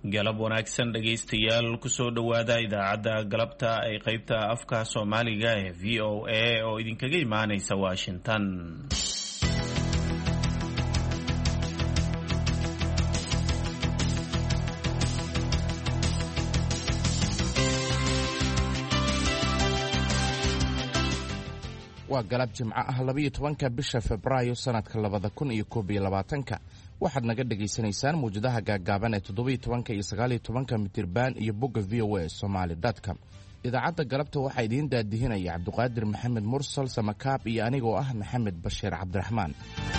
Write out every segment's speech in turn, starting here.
galab wanaagsan dhegaystayaal kusoo dhowaada idaacadda galabta ee qaybta afka Soomaaliga ee VOA oo idinkaga imaanaysa Washington. waa galab jimco ah 12 bisha Febraayo sanadka 2021 waxaad naga dhageysanaysaan muujadaha gaagaaban ee 17 iyo 19 mitirban iyo bogga VOA Somali.com. idaacadda galabta waxaa idiin daadihinaya Cabduqaadir Maxamed Mursal Samakaab iyo anigoo ah Maxamed Bashiir Cabdiraxmaan.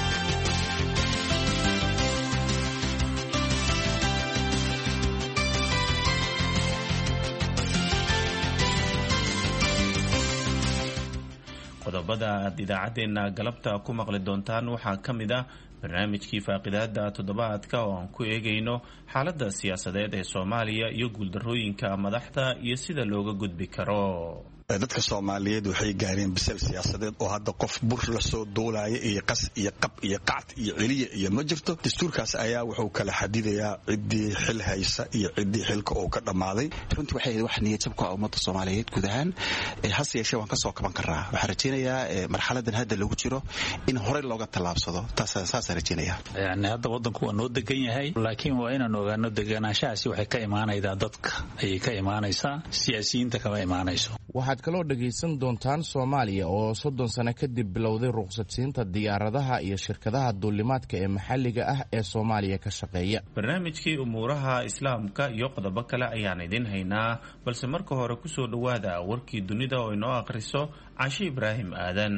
qodobada aad idaacadeena galabta ku maqli doontaan waxaa ka mid ah barnaamijkii faaqidaada toddobaadka oo aan ku eegayno xaaladda siyaasadeed ee Soomaaliya iyo guuldarrooyinka madaxda iyo sida looga gudbi karo. dadka Soomaaliyeed waxay gaareen bisel siyaasadeed oo hadda qof bur la soo doolaya iyo qas iyo qab iyo qacd iyo celiye iyo ma jirto. dastuurkaas ayaa wuxuu kala xadidayaa cidii xil haysa iyo cidii xilka oo ka dhamaaday. runtii waxay wax niyad jab ku ah ummadda Soomaaliyeed guud ahaan hase yeeshee waan ka soo kaban karaa. waxaan rajaynayaa marxaladan hadda lagu jiro in hore looga tallaabsado taas rajaynayaa. yani hadda wadanku waa noo degan yahay laakiin waa inaan ogaano deganaanshahaasi waxay ka imaanaydaa dadka ayay ka imaanaysaa siyaasiyiinta kama imaanayso. waxaad kaloo dhagaysan doontaan Soomaaliya oo 30 sano kadib bilowday ruqsadsiinta diyaaradaha iyo shirkadaha duulimaadka ee maxalliga ah ee Soomaaliya ka shaqeeya. barnaamijkii umuuraha islaamka iyo qodobo kale ayaan idin haynaa balse marka hore ku soo dhawaada warkii dunida oo inoo akhriso Caashi Ibraahim Aadan.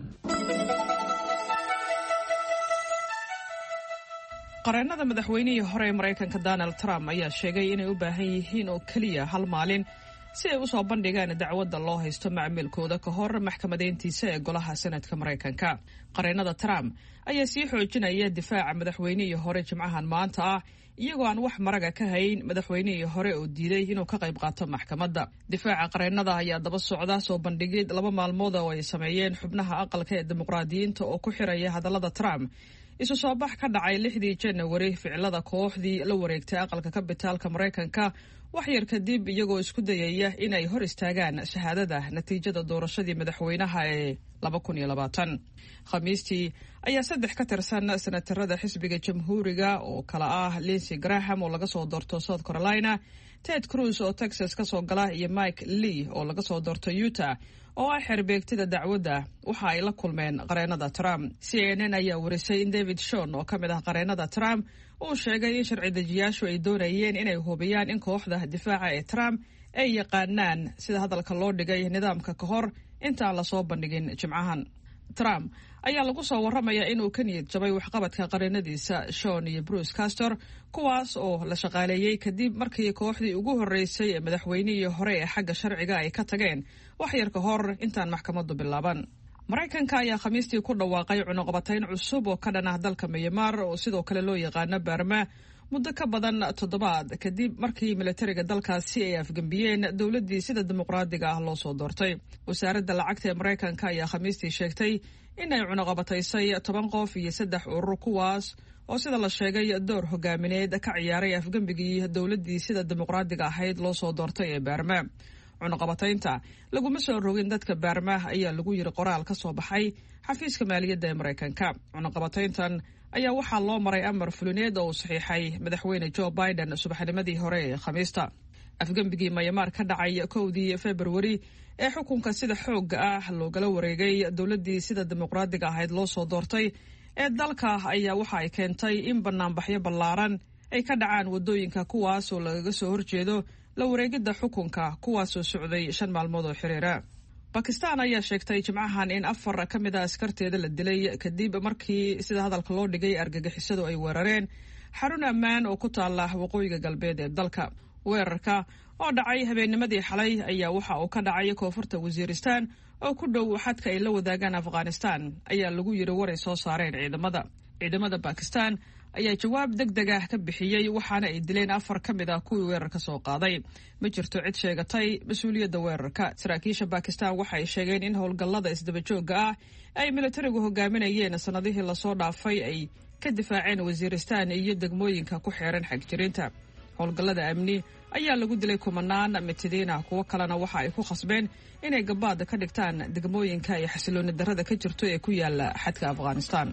qareennada madaxweynihii hore ee Mareykanka Donald Trump ayaa sheegay inay u baahan yihiin oo kaliya hal maalin si ay u soo bandhigaan dacwadda loo haysto macmiilkooda ka hor maxkamadeyntiisa ee golaha Senatka Mareykanka. qareennada Trump ayaa sii xoojinaya difaaca madaxweynihii hore Jimcahan maanta ah iyagoo aan wax maraga ka hayn madaxweynihii hore oo diiday inuu ka qayb qaato maxkamadda. difaaca qareennada ayaa daba socda soo bandhigid 2 maalmood oo ay sameeyeen xubnaha aqalka ee dimuqraadiyiinta oo ku xiraya hadallada Trump isu soo bax ka dhacay 6 January ficilada kooxdii la wareegtay aqalka kabitaalka Mareykanka wax yar kadib iyagoo isku dayaya inay hor istaagaan shahaadada natiijada doorashadii madaxweynaha ee 2020. khamiistii ayaa 3 ka tirsan senatarada xisbiga jamhuuriga oo kala ah Lindsey Graham oo laga soo doorto South Carolina, Ted Cruz oo Texas ka soo gala iyo Mike Lee oo laga soo doorto Utah oo ah xerbeegtida dacwadda waxa ay la kulmeen qareennada Trump. CNN ayaa warisay in David Shawn oo ka mid ah qareennada Trump uu sheegay in sharci dejiyaashu ay doonayeen inay hubiyaan in kooxda difaaca ee Trump ay yaqaanaan sida hadalka loo dhigay nidaamka ka hor intaan la soo bandhigin Jimcahan. Trump ayaa lagu soo warramayaa inuu ka niyad jabay waxqabadka qareennadiisa Shawn iyo Bruce Castor kuwaas oo la shaqaaleeyay kadib markii kooxdii ugu horeysay ee madaxweynihii hore ee xagga sharciga ay ka tageen wax yar ka hor intaan maxkamaddu bilaaban. Mareykanka ayaa khamiistii ku dhawaaqay cunaqabatayn cusub oo ka dhan ah dalka Myanmar oo sidoo kale loo yaqaano Burma muddo ka badan 7 kadib markii militariga dalkaasi ay afgambiyeen dowladdii sida dimuqraadiga ah loo soo doortay. wasaaradda lacagta ee Mareykanka ayaa khamiistii sheegtay in ay cunaqabataysay 10 qof iyo 3 urur kuwaas oo sida la sheegay door hogaamineed ka ciyaaray afgambigii dowladdii sida dimuqraadiga ahayd loo soo doortay ee Burma. cunaqabataynta laguma soo rogin dadka Burma ayaa lagu yiri qoraal ka soo baxay xafiiska maaliyadda ee Mareykanka. cunaqabatayntan ayaa waxaa loo maray amar fulineed oo saxiixay madaxweyne Joe Biden subaxnimadii hore ee Khamiista. afgambigii Myanmar ka dhacay 1 February ee xukunka sida xoogga ah loogala wareegay dowladdii sida dimuqraadiga ahayd loo soo doortay ee dalka ayaa waxa ay keentay in banaanbaxyo ballaaran ay ka dhacaan wadooyinka kuwaas oo lagaga soo horjeedo la wareegidda xukunka kuwaasoo socday 5 maalmood oo xiriira. Pakistan ayaa sheegtay Jimcahan in 4 ka mid ah askarteeda la dilay kadib markii sida hadalka loo dhigay argagixisadu ay weerareen xarun ammaan oo ku taala waqooyiga galbeed ee dalka. weerarka oo dhacay habeennimadii xalay ayaa waxa uu ka dhacay koonfurta Waziristan oo ku dhow xadka ay la wadaagaan Afghanistan ayaa lagu yiri waray soo saareen ciidamada Pakistan ayaa jawaab degdeg ah ka bixiyay waxaana ay dileen 4 ka mid ah kuwii weerarka soo qaaday. ma jirto cid sheegatay mas'uuliyadda weerarka. saraakiisha Pakistan waxa ay sheegeen in howlgallada isdaba joogga ah ay militarigu hogaaminayeen sanadihii la soo dhaafay ay ka difaaceen Waziristan iyo degmooyinka ku xeeran xagjirinta. howlgallada amni ayaa lagu dilay kumanaan mitidiin ah, kuwo kalena waxa ay ku khasbeen inay gabaad ka dhigtaan degmooyinka ay xasilooni darrada ka jirto ee ku yaala xadka Afghanistan.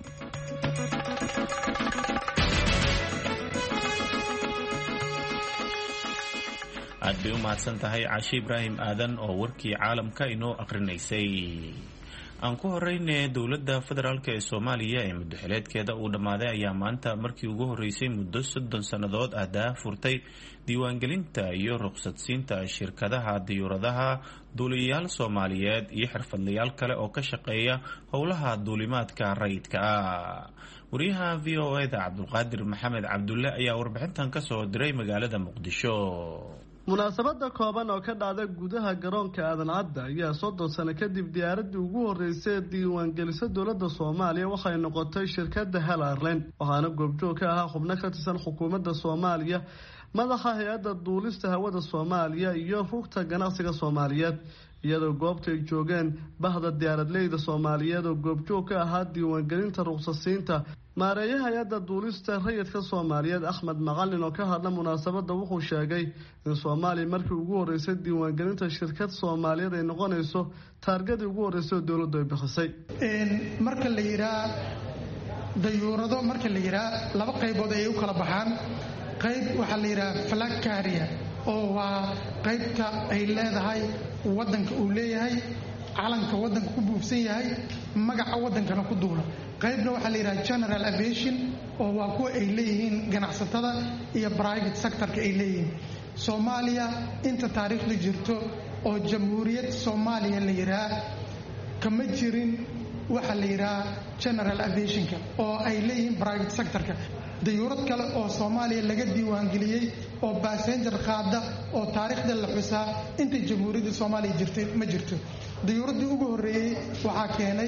aad bay u mahadsan tahay Caashi Ibraahim Aadan oo warkii caalamka inoo aqrinaysay. aan ku horeyne dowladda federaalk ee Soomaaliya ee muddaxileedkeeda uu dhammaaday ayaa maanta markii ugu horeysay muddo 30 sannadood ah daahfurtay diiwaangelinta iyo ruqsadsiinta shirkadaha diyuuradaha duuliyayaal Soomaaliyeed iyo xirfadlayaal kale oo ka shaqeeya howlaha duulimaadka rayidka ah. wariyaha VOA-da Cabdulqaadir Maxamed Cabdulle ayaa warbixintan ka soo diray magaalada Muqdisho. munaasabada kooban oo ka dhacday gudaha garoonka Aadan Cadde ayaa 30 sano kadib diyaaradii ugu horeysay diiwaangelisay dowladda Soomaaliya waxay noqotay shirkadda Hal Airline, waxaana goobjoog ka ahaa xubno ka tirsan xukuumadda Soomaaliya, madaxa hay'adda duulista hawada Soomaaliya iyo rugta ganacsiga Soomaaliyeed, iyadoo goobta ay joogeen bahda diyaaradleyda Soomaaliyeed oo goobjoog ka ahaa diiwaangelinta ruqsadsiinta. maareeyaha hay'adda duulista rayidka Soomaaliyeed Axmed Macalin oo ka hadla munaasabada wuxuu sheegay in Soomaaliya markii ugu horeysay diiwaangelinta shirkad Soomaaliyeed ay noqonayso taargadii ugu horeysay oo dowladdu ay bixisay. marka la yiraahdo dayuurado marka la yiraahdo laba qaybood ay u kala baxaan. qayb waxa la yiraahdaa flag carrier oo waa qaybta ay leedahay wadanka uu leeyahay, calanka wadanka ku buufsan yahay, magaca wadankana ku duula. qaybna waxa la yiraahdaa general aviation oo waa kuwa ay leeyihiin ganacsatada iyo private sector-ka ay leeyihiin. Soomaaliya inta taariikhdu jirto oo jamhuuriyad Soomaaliya la yiraahdo kama jirin waxa la yiraahdaa general aviation-ka oo ay leeyihiin private sector-ka. dayuurad kale oo Soomaaliya laga diiwaangeliyay oo passenger qaada oo taariikhda la xusaa inta jamhuuriyadda Soomaaliya jirtay ma jirto. dayuuradii ugu horeeyay waxaa keenay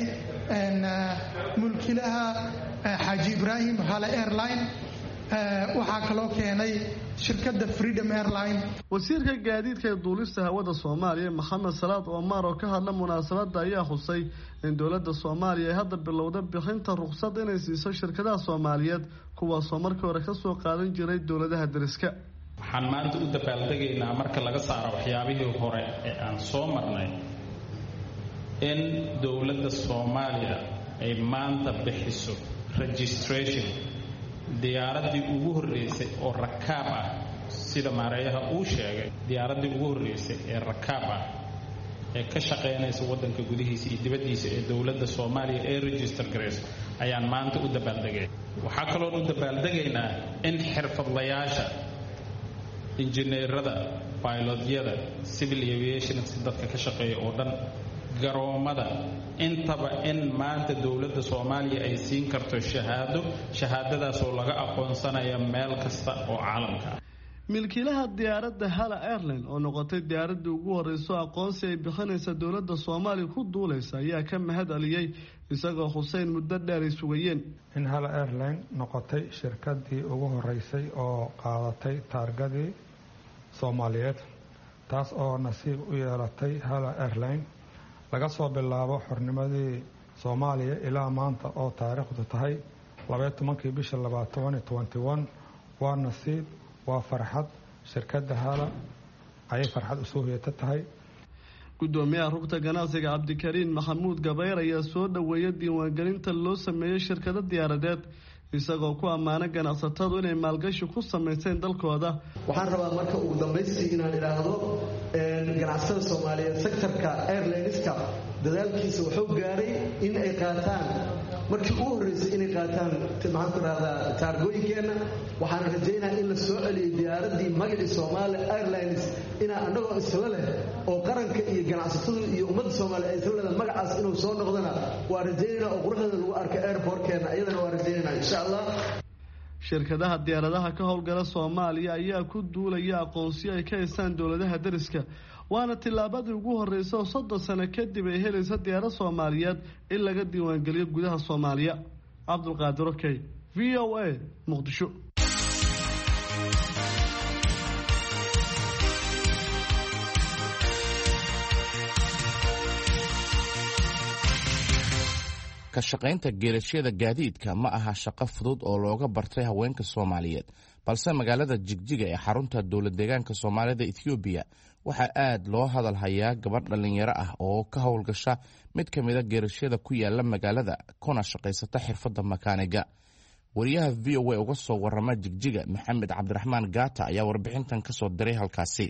mulkiilaha Xaaji Ibraahim Hal Airline, waxaa kaloo keenay shirkadda Freedom Airline. wasiirka gaadiidka ee duulista hawada Soomaaliya Maxamed Salaad Omar oo ka hadla munaasabada ayaa xusay in dowladda Soomaaliya ay hadda bilowday bixinta ruqsad inay siiso shirkadaha Soomaaliyeed kuwaas oo markii hore ka soo qaadan jiray dowladaha dariska. waxaan maanta u dabaaldegaynaa marka laga saaro waxyaabihii hore ee aan soo marnay in dowladda Soomaaliya ay maanta bixiso registration diyaaradii ugu horeysay oo rakaab ah, sida maareeyaha uu sheegay, diyaaradii ugu horeysay ee rakaab ah ee ka shaqeynaysa wadanka gudihiisa iyo dibadiisa ee dowladda Soomaaliya ee register gareyso ayaan maanta u dabaaldegay. waxaa kaloo u dabaaldegaynaa in xirfadlayaasha injineerada, pilotyada, civil aviation dadka ka shaqeeya oo dhan, garoomada, intaba in maanta dowladda Soomaaliya ay siin karto shahaadadaas oo laga aqoonsanayo meel kasta oo caalamka ah. milkiilaha diyaaradda Hal Airline oo noqotay diyaaradii ugu horeysay aqoonsi ay bixinaysa dowladda Soomaaliya ku duulaysa ayaa ka mahad celiyay isagoo Hussein muddo dheer ay sugayeen in Hal Airline noqotay shirkadii ugu horeysay oo qaadatay taargadii Soomaaliyeed, taas oo nasiib u yeelatay Hal Airline laga soo bilaabo xornimadii Soomaaliya ilaa maanta oo taariikhdu tahay 12 bisha 2021. waa nasiib, waa farxad. shirkadda Hala ayay farxad u soo tahay. gudoomiyaha rugta ganacsiga Cabdikariin Maxamuud Gabayr ayaa soo dhaweeyay diiwaangelinta loo sameeyay shirkado diyaaradeed isagoo ku ammaanay ganacsatadu inay maalgashi ku sameeyeen dalkooda. waxaan rabaa marka ugu dambeystii inaan idhaahdo ganacsatada Soomaaliyeed sectorka airlineska dadaalkiisa wuxuu gaaray in ay qaataan markii ugu horeysay inay qaataan taargooyinkeena. waxaan rajaynayaa in la soo celiyay diyaaradii magacii Somali Airlines inaa annagoo isla leh oo qaranka iyo ganacsatadu iyo ummadda Soomaaliyeed ay isla leedahay magacaas inuu soo noqdana waa rajaynayaa oo quruxda lagu arko airportkeena iyadana waa rajaynayaa insha Allah. shirkadaha diyaaradaha ka howlgala Soomaaliya ayaa ku duulaya aqoonsi ay ka haystaan dowladaha dariska, waana tilaabadii ugu horeysay oo 30 sano kadib ay helayso diyaarad Soomaaliyeed in laga diiwaangeliyo gudaha Soomaaliya. Cabdulqaadir Okey, VOA, Muqdisho. ka shaqaynta geerashada gaadiidka ma aha shaqo fudud oo looga bartay haweenka Soomaaliyeed, balse magaalada jigjiga ee xarunta dowlad deegaanka soomaalida Ethiopia waxaa aad loo hadal hayaa gabadh dhalinyaro ah oo ka howlgasha mid ka mid ah geerashyada ku yaala magaalada kuna shaqaysata xirfadda makaaniga. wariyaha VOA uga soo warama jigjiga Maxamed Cabdiraxmaan Gaata ayaa warbixintan ka soo diray halkaasi.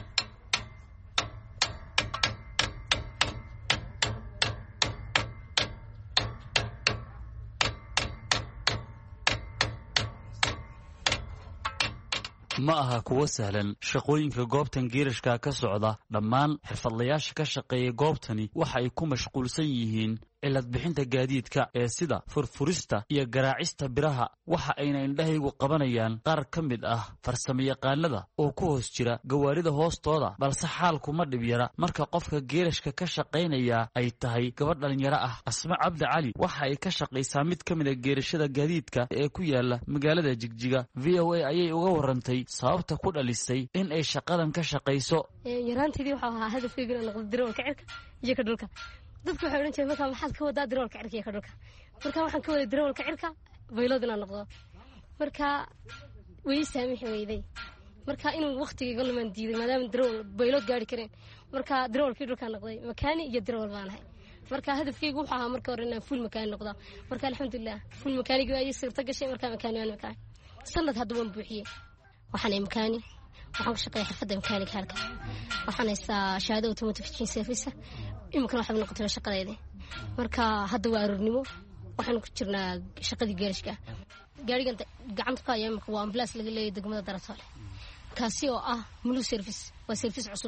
ma aha kuwa sahlan shaqooyinka goobtan geerashka ka socda. dhammaan xirfadlayaasha ka shaqeeya goobtani waxa ay ku mashquulsan yihiin cilad bixinta gaadiidka ee sida furfurista iyo garaacista biraha. waxa ayna indhahaygu qabanayaan qaar ka mid ah farsamayaqaanada oo ku hoos jira gawaarida hoostooda, balse xaalku ma dhib yara marka qofka geerashka ka shaqaynaya ay tahay gabadh dhalinyaro ah. Asma Cabdi Cali waxa ay ka shaqaysaa mid ka mid ah geerashada gaadiidka ee ku yaala magaalada Jigjiga. VOA ayay uga warantay sababta ku dhalisay in ay shaqadan ka shaqayso. yaraanteedii waxa ahaa hadafkayga inaan noqdo darawalka cirka iyo ka dhulka. dadku waxay oran jireen markaa maxaad ka wadaa darawalka cirka iyo ka dhulka. markaa waxaan ka waday darawalka cirka baylood inaan noqdo. markaa way saamixi weyday. markaa inuu waqtigayga lumaan diiday maadaama darawal baylood gaari kareen. markaa darawalkii dhulkaan noqday makaani iyo darawal baan ahay. markaa hadafkaygu wuxuu ahaa marka hore inaan fuul makaani noqdo. markaa alxamdulilah fuul makaanigii ayay sirta gashay. markaa makaani waan makaani sanad hadda waan buuxiyey. waxaan makaani waxaan ku shaqeeyaa xirfadda makaaniga halka. waxaan haystaa shahaado automotive service imikana waxay noqotay shaqadeedii. marka hadda waa aroornimo waxaan ku jirnaa shaqadii geerashka. gaarigan gacanta ku haya imika waa ambulance laga leeyahay degmada Daratoole, kaasi oo ah mulu service. waa service cusub.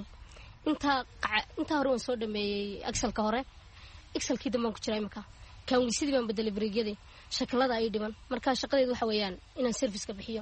inta hore waan soo dhameeyay excelka hore. excelkii dambe ku jiraa imika kan wiisidii baan bedelay bareegyadii shaqalada ay dhiman. marka shaqadeedu waxa weeyaan inaan service ka bixiyo.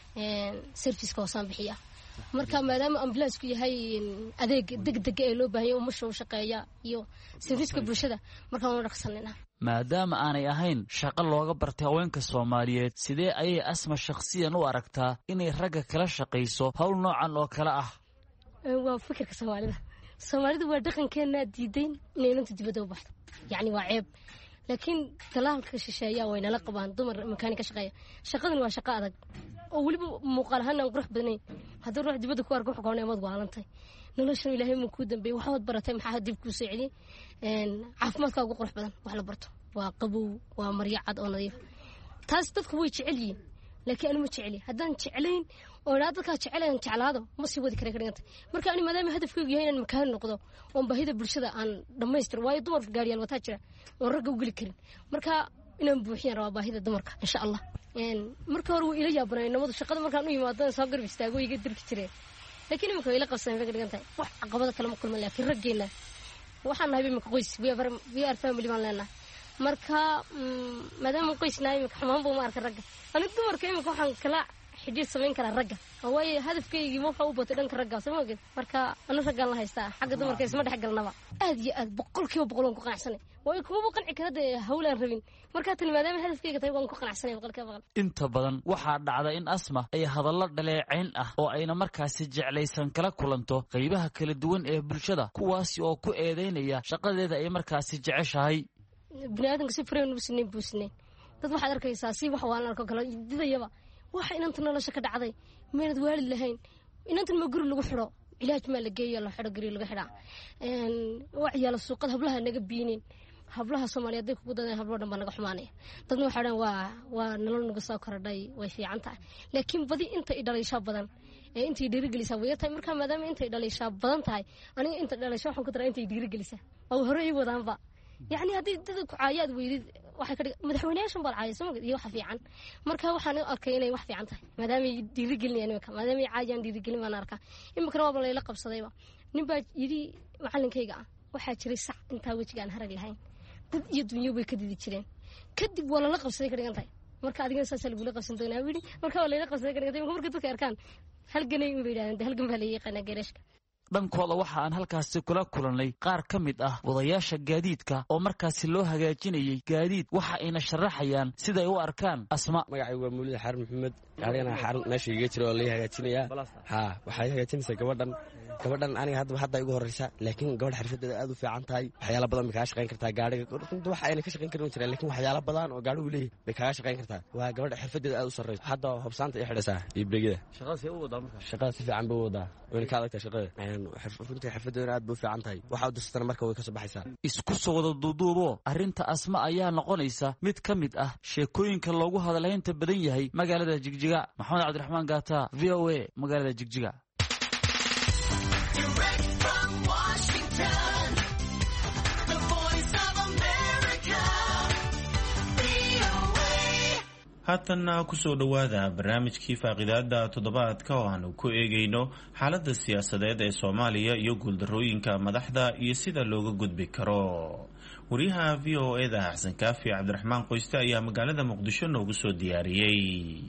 service ka hoosaan bixiya. marka maadaama ambulance ku yahay adeeg degdeg ee loo baahan yahay oo mashaw shaqeeya iyo serviceka bulshada marka waan dhaqsanayna. maadaama aanay ahayn shaqo looga bartay haweenka Soomaaliyeed, sidee ayay Asma shakhsiyan u aragtaa inay ragga kala shaqayso hawl noocan oo kale ah? waa fikirka Soomaalida waa dhaqankeena diidayn inay inta dibadda u baxdo. yacni waa ceeb. laakiin talaalka shisheeya way nala qabaan dumar makaani ka shaqeeya. shaqadan waa shaqo adag oo waliba muuqaal ahaan aan qurux badnayn. haddii ruux dibadda ku arko wuxuu qoonay waalantay. noloshan ilaahay ma ku dambeeyay waxaad baratay maxaa dib ku soo celiyay. caafimaadka ugu qurux badan wax la barto waa qabow, waa maryo cad oo nadiif. taas dadku way jecel yihiin laakiin anigu ma jeceli. haddaan jeclayn oo dadka jecelayn jeclaado ma sii wadi kara dhiganta. marka aniga maadaama hadafkaygu yahay inaan makaani noqdo oo baahida bulshada aan dhamaystiro, waayo dumar gaariyaal wataa jira oo ragga u geli karin. marka inaan buuxiyan rabaa baahida dumarka insha Allah. marka hore wuu ila yaabanay namadu shaqada markaan u yimaado soo garb istaago iga dirki jireen. laakiin imika ila qabsan rag dhigantahay wax caqabada kale ma kulman. laakiin raggeena waxaan nahay imika qoys we are family baan leenahay. marka maadaama qoysnahay imika xumaan buu ma arka ragga. aniga dumarka imika waxaan kala xidhiir samayn karaa ragga. waayo hadafkaygii waxa u batay dhanka ragga soo maogid. marka anu raggaan la haystaa xagga dumarka isma dhex galnaba. aad iyo aad 100% ku qanacsanay. waayo kuma qanci karada hawlaan rabin. marka tan maadaama hadafkayga tahay waan ku qanacsanay 100%. inta badan waxaa dhacda in Asma ay hadallo dhaleecayn ah oo ayna markaasi jeclaysan kala kulanto qaybaha kala duwan ee bulshada, kuwaasi oo ku eedeynaya shaqadeeda ay markaasi jeceshahay. bini'aadamka si fureen u busneen. dad waxaad arkaysaa si wax waan arko kala didayaba. waxa inanta nolosha ka dhacday meelad waalid lahayn. inanta ma guri lagu xiro ilaaj ma la geeyo la xiro guri lagu xidhaa. waxyaalo suuqada hablaha naga biineen. hablaha Soomaaliyeed ay ku dadaan hablo dhan baa naga xumaanaya. dadna waxa dhan waa nolol naga soo kordhay way fiican tahay. laakiin badi inta ay dhalaysha badan ee inta ay dhiirigelisa way tahay. marka maadaama inta ay dhalaysha badan tahay aniga inta dhalaysha waxaan ku daraa inta ay dhiirigelisa oo hore ay wadaanba. yacni haddii dadku caayaad weydid waxay ka dhigay madaxweynayaashan baa caayay Soomaaliya iyo wax fiican. marka waxaan arkay inay wax fiican tahay maadaama ay dhiirigelinayaan imika. maadaama ay caayaan dhiirigelin baan arkaa. imikana waa la ila qabsadayba. nin baa yidhi macallinkayga ah waxaa jiray sac intaa wejiga aan harag lahayn. dad iyo dunyo way ka didi jireen. kadib waa lala qabsaday ka dhigan tahay. marka adigana saas lagula qabsan doonaa wili. marka waa la ila qabsaday ka dhigan tahay. marka dadka arkaan halganay u yiraahdaan halgan baa la yaqaanaa geerashka. dhankooda waxa aan halkaasi kula kulannay qaar ka mid ah wadayaasha gaadiidka oo markaasi loo hagaajinayay gaadiid. waxa ayna sharaxayaan siday u arkaan Asma. magacaygu waa Mawlid Xaran Maxamed. gaarigana xaran meesha iga jira oo la hagaajinayaa. waxay hagaajinaysaa gabadhan gabadhan aniga hadda igu horeysa laakiin gabadh xirfadeeda aad u fiican tahay waxyaalo badan bay kaga shaqayn kartaa gaadhiga runtii wax ayna ka shaqayn karin jireen laakiin waxyaalo badan oo gaadhigu leeyahay bay kaga shaqayn kartaa waa gabadh xirfadeeda aad u sarreysa hadda hobsaanta ay xidhaysaa iyo beegida shaqada si fiican bay u wadaa wayna ka adagtahay shaqada runtii xirfadeedana aad bay u fiican tahay waxa u dirsatana marka way ka soo baxaysaa isku soo wada duuduubo arrinta asma ayaa noqonaysa mid ka mid ah sheekooyinka loogu hadalhaynta badan yahay magaalada Jigjiga. Maxamed Cabdiraxmaan Gaata, VOA, magaalada Jigjiga. haatanna ku soo dhowaada barnaamijkii faaqidaada toddobaadka oo aanu ku eegayno xaaladda siyaasadeed ee Soomaaliya iyo guuldarrooyinka madaxda iyo sida looga gudbi karo. wariyaha VOA-da Xasan Kaafi Cabdiraxmaan Qoyste ayaa magaalada Muqdisho noogu soo diyaariyey.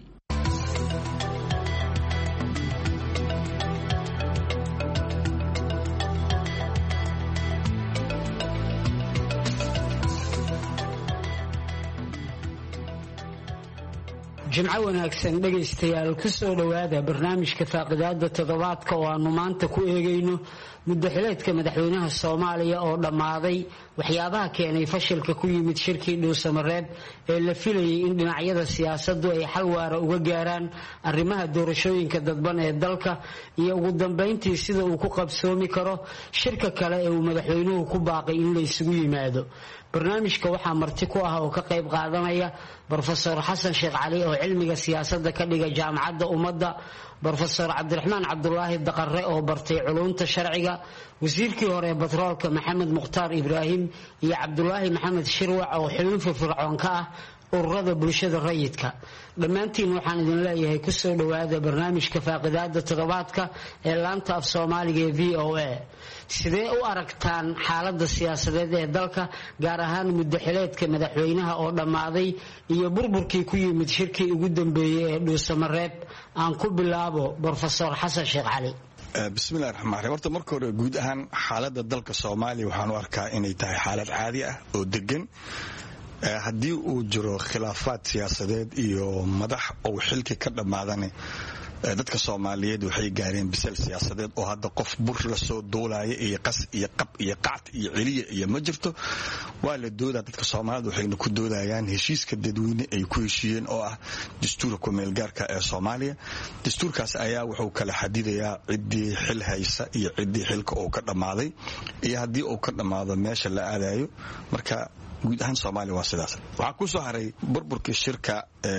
jimco wanaagsan dhegaystayaal ku soo dhowaada barnaamijka faaqidaada toddobaadka oo aanu maanta ku eegayno muddaxileedka madaxweynaha Soomaaliya oo dhammaaday waxyaabaha keenay fashilka ku yimid shirkii Dhuusamareeb ee la filayay in dhinacyada siyaasaddu ay xal waara uga gaaraan arrimaha doorashooyinka dadban ee dalka iyo ugu dambeyntii sida uu ku qabsoomi karo shirka kale ee uu madaxweynuhu ku baaqay in la isugu yimaado. barnaamijka waxaa marti ku ah oo ka qayb qaadanaya Professor Xasan Sheekh Cali oo cilmiga siyaasadda ka dhiga jaamacadda ummadda, Professor Cabdiraxmaan Cabdulaahi Daqare oo bartay culuumta sharciga, wasiirkii hore batroolka Maxamed Mukhtaar Ibraahim iyo Cabdulaahi Maxamed Shirwac oo xubin firfircoon ka ah ururada bulshada rayidka. dhammaantiin waxaan idin leeyahay ku soo dhowaada barnaamijka faaqidaada toddobaadka ee laanta af Soomaaliga ee VOA. sidee u aragtaan xaaladda siyaasadeed ee dalka gaar ahaan muddaxileedka madaxweynaha oo dhammaaday iyo burburkii ku yimid shirkii ugu dambeeyay ee Dhuusamareeb? aan ku bilaabo Professor Xasan Sheekh Cali. bismillahi raxmaani raxiim. horta marka hore guud ahaan xaaladda dalka Soomaaliya waxaan u arkaa inay tahay xaalad caadi ah oo degan. haddii uu jiro khilaafaad siyaasadeed iyo madax oo xilki ka dhammaadane dadka Soomaaliyeed waxay gaareen bisal siyaasadeed oo hadda qof bur la soo doolaya iyo qas iyo qab iyo qacd iyo celiya iyo ma jirto. waa la doodaa dadka Soomaaliyeed waxayna ku doodayaan heshiiska dadweyne ay ku heshiiyeen oo ah dastuurka ku meel gaarka ee Soomaaliya. dastuurkaas ayaa wuxuu kala xadidayaa ciddii xil haysa iyo ciddii xilka uu ka dhammaaday iyo haddii uu ka dhammaado meesha la aadayo. marka guud ahaan Soomaaliya waa sidaas. waxaa ku soo haray burburkii shirka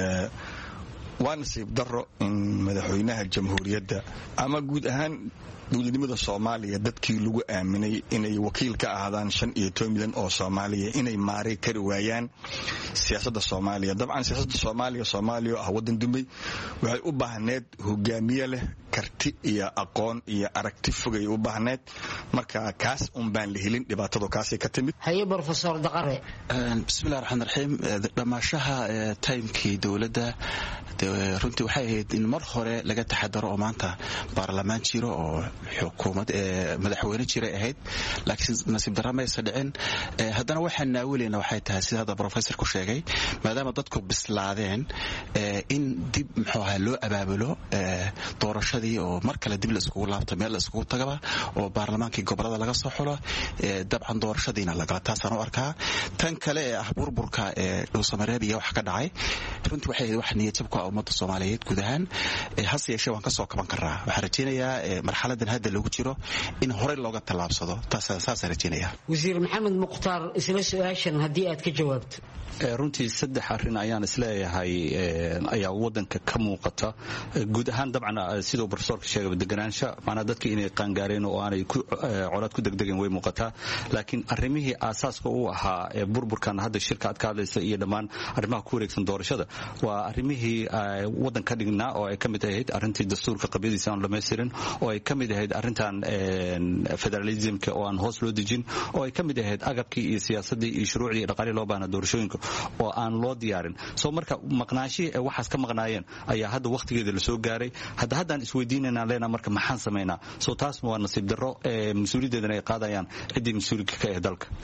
waa nasiib darro in madaxweynaha jamhuuriyadda ama guud ahaan dowladnimada Soomaaliya dadkii lagu aaminay inay wakiil ka ahaadaan 15 milyan oo Soomaaliya inay maaray kari waayaan siyaasadda Soomaaliya. dabcan siyaasadda Soomaaliya ah wadan dumay waxay u baahneed hogaamiye leh karti iyo aqoon iyo aragti fogay u baahneed. marka kaas baan la helin dhibaatada kaasay ka timid. haye Professor Daqare. bismillaahir rahmaanir rahiim. dhamaashaha timekii dowladda runtii waxay ahayd in mar hore laga taxadaro oo maanta baarlamaan jiro oo xukuumad madaxweyne jiray ahayd, laakiin nasiib darro ma aysan dhicin. haddana waxaan naawilayna waxay tahay sida hadda professorku sheegay, maadaama dadku bislaadeen in dib muxuu ahaa loo abaabulo doorashadii oo mar kale dib la iskugu laabto meel la iskugu tagaba oo baarlamaankii gobolada laga soo xulo dabcan doorashadiina lagala. taasaan u arkaa. tan kale ee ah burburka Dhuusamareeb iyo wax ka dhacay runtii waxay ahayd wax niyad jab ku ah ummadda Soomaaliyeed guud ahaan. hase yeeshee waan ka soo kaban karaa. waxaan rajaynayaa marxaladan hadda lagu jiro in horey looga tallaabsado. saasaan rajaynayaa. wasiir Maxamed Mukhtaar, isla su'aashan haddii aad ka jawaabto. runtii saddex arrin ayaan isleeyahay ayaa wadanka ka muuqata. guud ahaan dabcan sidoo professorka sheegay deganaansha macna dadka inay qaangaareen oo aanay colaad ku degdegeen way muuqataa. laakiin arrimihii aasaaska u ahaa burburkan hadda shirka aad ka hadlaysa iyo dhammaan arrimaha ku wareegsan doorashada waa arrimihii wadan ka dhignaa oo ay ka mid ahayd arrintii dastuurka qabyadiisa aan dhammaystirin, oo ay ka mid ahayd arrintan federalismka oo aan hoos loo dejin, oo ay ka mid ahayd agabkii iyo siyaasadii iyo shuruucdii iyo dhaqaalihii loo baahnaa doorashooyinka oo aan loo diyaarin. soo marka maqnaashihii ay waxaas ka maqnaayeen ayaa hadda waqtigeeda la soo gaaray. haddaan isweydiinayna leenaa marka maxaan samaynaa? soo taas waa nasiib darro mas-uuliyaddeedana ay qaadayaan ciddii mas-uulka ka ah dalka.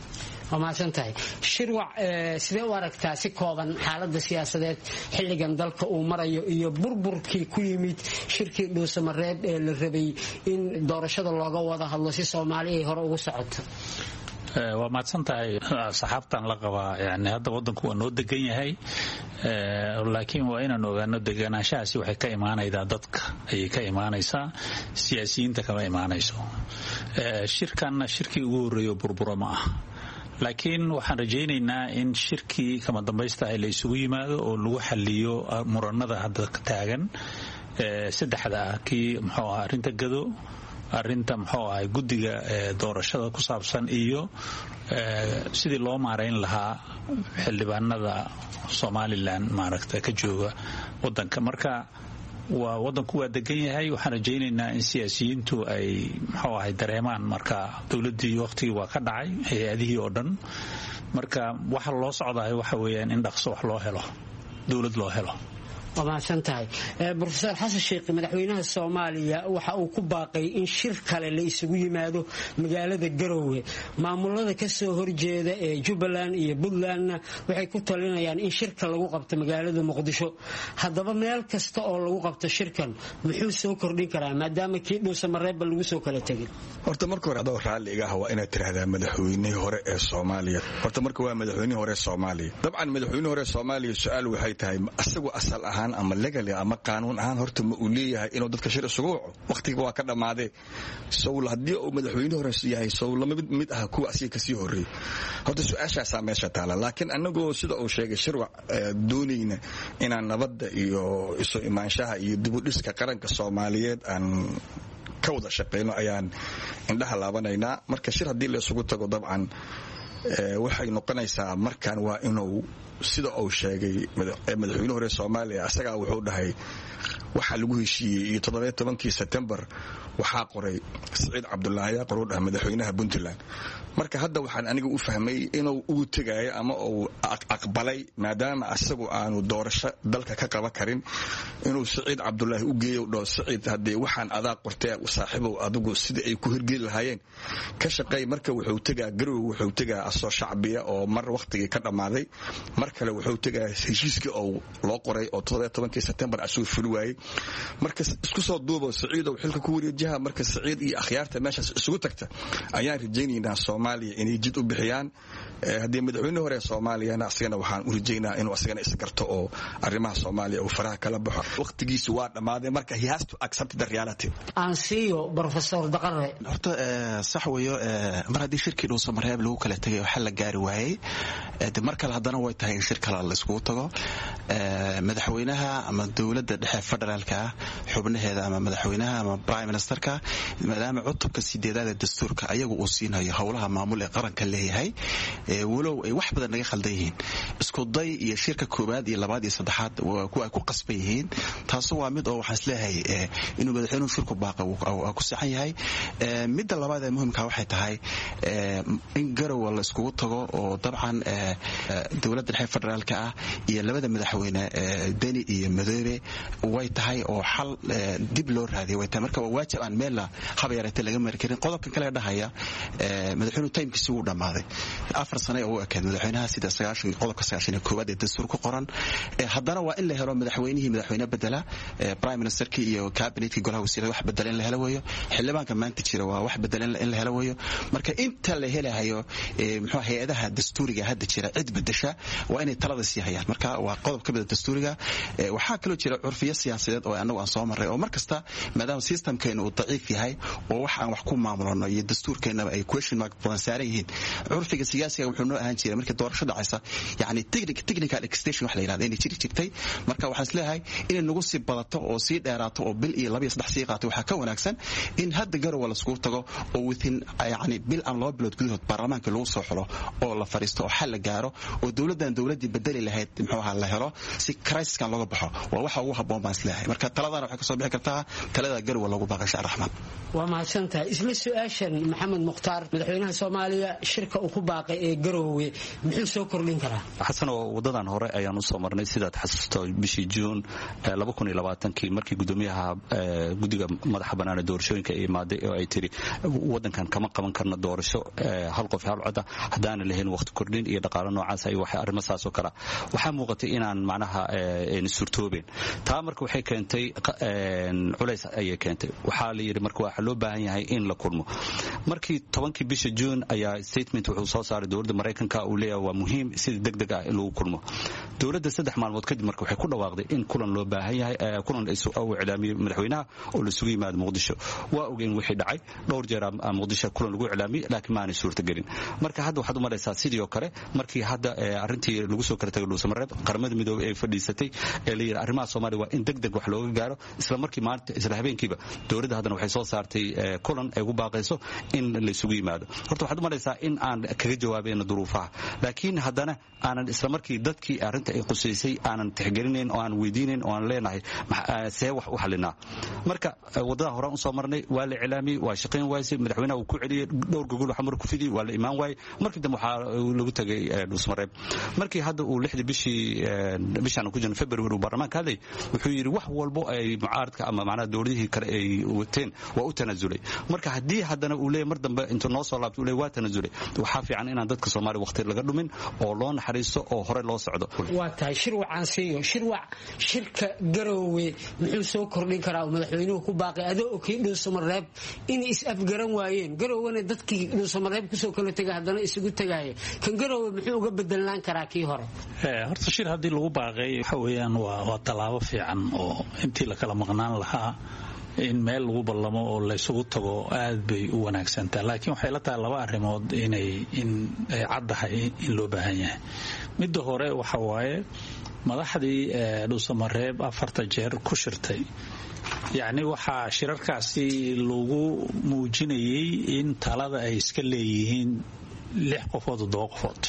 waa mahadsantahay shirwac sidee u aragtaa si kooban xaalada siyaasadeed xilligan dalka uu marayo iyo burburkii ku yimid shirkii dhuusamareeb ee la rabay in doorashada looga wada hadlo si Soomaaliya ay hore ugu socoto waa mahadsantahay saxaabtan la qabaa yani hadda wadanku waa noo degan yahay laakiin waa inaan ogaano deganaanshahaasi waxay ka imaanaydaa dadka ayay ka imaanaysaa siyaasiyiinta kama imaanayso shirkanna shirkii ugu horreeyo burburo ma ah laakiin waxaan rajaynaynaa in shirkii kama dambaysta ay la isugu yimaado oo lagu xaliyo muranada hadda taagan saddexda ah kii muxuu ahaa arrinta gado arrinta muxuu ahay guddiga doorashada ku saabsan iyo sidii loo maareyn lahaa xildhibaanada Somaliland maaragtay ka jooga wadanka marka waa wadanku waa degan yahay waxaan rajaynaynaa in siyaasiyiintu ay muxuu ahay dareemaan marka dawladii waqtigii waa ka dhacay hay'adihii oo dhan marka waxa loo socdaa waxa weeyaan in dhaqso wax loo helo dawlad loo helo ومعسنتهاي بروفيسور حسن الشيخ مدحوينها الصومالية waxa uu ku baaqay in shir kale la isugu yimaado magaalada Garowe maamulada ka soo horjeeda ee Jubbaland iyo Puntland waxay ku talinayaan in shirka lagu qabto magaalada Muqdisho hadaba meel kasta oo lagu qabto shirkan wuxuu soo kordhin karaa maadaama kii dhuusamareeb lagu soo kala tagay horta marka hore adoo raali iga waa inaad tiraahdaa madaxweynihii hore ee Soomaaliya horta marka waa madaxweynihii hore ee Soomaaliya dabcan madaxweynihii hore ee Soomaaliya su'aal waxay tahay asagu asal ahaan ama legal ama qaanuun ahaan horta ma uu leeyahay inuu dadka shir isugu waco waqtiga waa ka dhamaaday soo hadii uu madaxweynaha hore yahay soo lama mid ah kuwa asiga ka sii horeeyay horta su'aashaas meesha taala laakiin anagoo sida uu sheegay shirwac doonayna inaan nabadda iyo isu imaanshaha iyo dib u dhiska qaranka Soomaaliyeed aan ka wada shaqeyno ayaan indhaha laabanaynaa marka shir hadii la isugu tago dabcan waxay noqonaysaa markaan waa inuu sida uu sheegay madaxweynaha hore Soomaaliya asaga wuxuu dhahay waxa lagu heshiiyay 17 September waxa qoray Saciid Cabdullaahi Qaruud madaxweynaha Puntland marka hadda waxaan aniga u fahmay inuu ugu tagay ama uu aqbalay maadaama asagu aanu doorasho dalka ka qaban karin inuu Saciid Cabdullaahi u geeyo dhoo Saciid hadii waxaan adaa qortay u saaxiibo adigu sida ay ku hirgeli lahaayeen ka shaqay marka wuxuu tagaa Garowe wuxuu tagaa asoo shacbiya oo mar waqtigii ka dhamaaday mar kale wuxuu tagaa heshiiskii oo loo qoray oo 17 September asuu fulwaayay marka isku soo duubo Saciid oo xilka ku wareejiha marka Saciid iyo akhyaarta meeshaas isugu tagta ayaan rajaynaynaa Soomaaliya inay jid u bixiyaan hadii madaxweynaha hore Soomaaliya asagana waxaan u rajaynaa inuu asagana isgarto oo arrimaha Soomaaliya uu faraha kala baxo waqtigiisa waa dhamaaday marka he has to accept the reality ansiyo professor Daqare horta sax weeyo mar hadii shirkii dhuusamareeb lagu kala tagay waxa la gaari waayay marka hadana way tahay in shir kale la isku tago madaxweynaha ama dawladda dhexe federaalka xubnaheeda ama madaxweynaha ama prime ministerka maadaama cutubka 8 ee dastuurka ayagu uu siinayo howlaha maamul ee qaranka leeyahay walow ay wax badan naga khaldan yihiin isku day iyo shirka koobaad iyo labaad iyo saddexaad kuwa ay ku qasban yihiin taas waa mid oo waxaan isleeyahay inuu madaxweynuhu shirku baaqo ku saxan yahay midda labaad ee muhiimka waxay tahay in Garowe la isku tago oo dabcan dawladda dhexe federaalka ah iyo labada madaxweyne Deni iyo Madoobe way tahay oo xal dib loo raadiyo way tahay marka waa waajib aan meel habeerata laga mari karin qodobka kale dhahaya madaxweynuhu timekiisa uu dhamaaday 4 sano oo akad madaxweynaha sida 90 qodobka 91 ee dastuurka ku qoran haddana waa in la helo madaxweyne bedela prime ministerka iyo cabinetka golaha wasiirada wax bedelan la helo weeyo xildhibaanka maanta jira waa wax bedelan in la helo weeyo marka inta la helayo muxuu hay'adaha dastuuriga hadda jira cid bedesha waa inay talada sii hayaan marka waa qodob ka mid ah dastuuriga waxa kale oo jira curfiyo siyaasadeed oo anagu aan soo maray oo markasta maadaama systemkeenu uu daciif yahay oo wax aan wax ku maamulno iyo dastuurkeena ay question mark badan saaran yihiin curfiga siyaasiga wuxuu noo ahaan jiray markii doorasho dhacaysa yani technical extension wax la yiraahdo inay jirtay marka waxaan isleeyahay in nagu sii badato oo sii dheeraato oo bil iyo 2-3 sii qaato waxa ka wanaagsan in hadda Garowe la isku tago oo within yani bil aan loo bilood gudahood baarlamaanka lagu soo xulo oo la fariisto oo xal la gaaro oo dawladii bedeli lahayd muxuu ahaa la helo si crisis kan looga baxo waa waxa ugu haboon baan isleeyahay marka taladana waxa ka soo bixi kartaa talada Garowe lagu baaqashay raxmaan waa mahadsantahay isla su'aashan Maxamed Mukhtaar madaxweynaha Soomaaliya shirka uu ku baaqay ee Garowe muxuu soo kordhin karaa? xasan oo wadadan hore ayaan u soo marnay sidaad xasuusto bishii June 2020 markii gudoomiyaha gudiga madaxa banaana doorashooyinka ay imaaday oo ay tiri wadankan kama qaban karno doorasho hal qof hal cod hadaan lahayn waqti kordhin iyo dhaqaale noocaas ay wax arrimahaas oo kala waxa muuqatay inaan macnaha suurtoobeen taa marka waxay keentay culays ay keentay waxa la yiri marka waxa loo baahan yahay in la kulmo markii 10kii bisha June ayaa statement wuxuu soo saaray dowladda Mareykanka uu leeyahay waa muhiim si degdeg ah in lagu kulmo dowladda 3 maalmood kadib marka waxay ku dhawaaqday in kulan loo baahan yahay kulan uu iclaamiyay madaxweynaha oo la sugu yimaado Muqdisho waa ogeen wixii dhacay dhowr jeer Muqdisho kulan lagu iclaamiyay laakiin ma aanay suurtagelin marka hadda waxaad u maraysaa sidii oo kale markii hadda arintii lagu soo kala tagay Dhuusamareeb qaramada midoobay ay fadhiisatay ee la yiri arrimaha Soomaaliya waa in degdeg wax looga gaaro isla markii maanta isla habeenkiiba dowladda hadana waxay soo saartay kulan ay ugu baaqayso in la isugu yimaado horta waxaad u maraysaa in aan kaga jawaabayno duruufaha laakiin hadana aanan isla markii dadkii arinta ay quseysay aanan tixgelinayn oo aan weydiinayn oo aan leenahay see wax u xalinaa marka wadada hore u soo marnay waa la iclaamiyay waa shaqeyn waayay madaxweynaha uu ku celiyay dhowr gogol waxa mar ku fidiyay waa la imaan waayay markii dambe waxa lagu tagay Dhuusamareeb markii hadda uu 6 bishan ku jirno February uu baarlamaanka hadlay wuxuu yiri wax walbo ay mucaaradka ama macnaha dowladihii kale ay wateen waa u tanaasulay marka hadii hadana uu leeyahay mar dambe inta noo soo laabto uu leeyahay waa tanaasulay waxa fiican inaan dadka Soomaaliya waqti laga dhumin oo loo naxariisto oo hore loo socdo waa tahay shirwacan siiyo shirka Garowe muxuu soo kordhin karaa madaxweynuhu ku baaqay adoo kii Dhuusamareeb in is afgaran waayeen Garowena dadkii Dhuusamareeb ku soo kala tagay hadana isugu tagay kan Garowe muxuu uga bedelaan karaa kii hore horta shir hadii lagu baaqay waxa weeyaan waa talaabo fiican oo intii la kala maqnaan lahaa in meel lagu ballamo oo la isugu tago aad bay u wanaagsantaa laakiin waxay la tahay laba arrimood in ay caddahay in loo baahan yahay midda hore waxa waaye madaxdii Dhuusamareeb 4 jeer ku shirtay yani waxa shirarkaasi lagu muujinayay in talada ay iska leeyihiin 6 qofood oo 2 qofood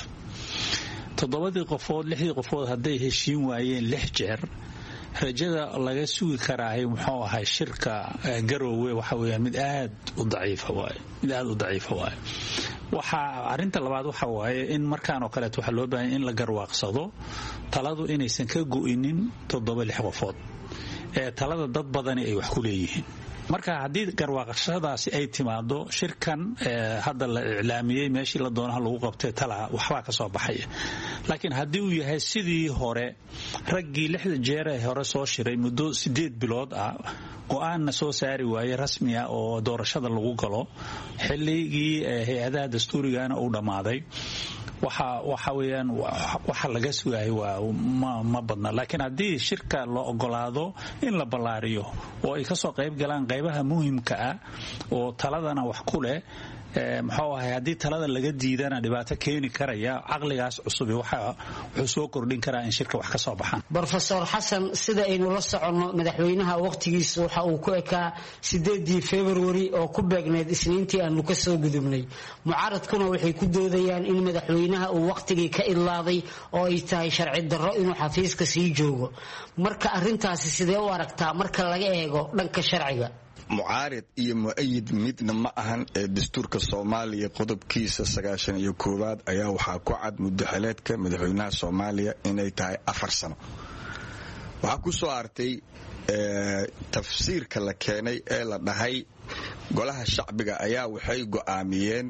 7 qofood 6 qofood haday heshiin waayeen 6 jeer rajada laga sugi karaa muxuu ahaa shirka Garowe waxa weeyaan mid aad u daciif waaye waxa arinta labaad waxa waaye in markaan oo kale waxa loo baahan in la garwaaqsado taladu inaysan ka go'inin 7 qofood ee talada dad badan ay wax ku leeyihiin marka hadii garwaaqashadaasi ay timaado shirkan hadda la iclaamiyay meeshii la doonaha lagu qabtay tala waxba ka soo baxay laakiin hadii uu yahay sidii hore raggii 6 jeer ee hore soo shiray muddo 8 bilood ah go'aan soo saari waayay rasmi ah oo doorashada lagu galo xilligii hay'adaha dastuuriga uu dhamaaday waxa weeyaan waxa laga sugayay waa ma badna laakiin hadii shirka loo ogolaado in la ballaariyo oo ay ka soo qayb galaan qaybaha muhiimka ah oo taladana wax ku leh muxuu ahay hadii talada laga diidana dhibaato keeni karaya aqligaas cusub wuxuu soo kordhin karaa in shirka wax ka soo baxaan Professor Xasan sida aynu la socono madaxweynaha waqtigiisa waxa uu ku ekaa 8 February oo ku beegneed isniintii aanu ka soo gudubnay mucaaradkuna waxay ku doodayaan in madaxweynaha uu waqtigii ka ilaaday oo ay tahay sharci darro inuu xafiiska sii joogo marka arintaasi sidee u aragtaa marka laga eego dhanka sharciga mucaarid iyo mu'ayid midna ma ahan ee dastuurka Soomaaliya qodobkiisa 91 ayaa waxa ku cad muddaxileedka madaxweynaha Soomaaliya inay tahay 4 sano waxa ku soo artay tafsiirka la keenay ee la dhahay golaha shacbiga ayaa waxay go'aamiyeen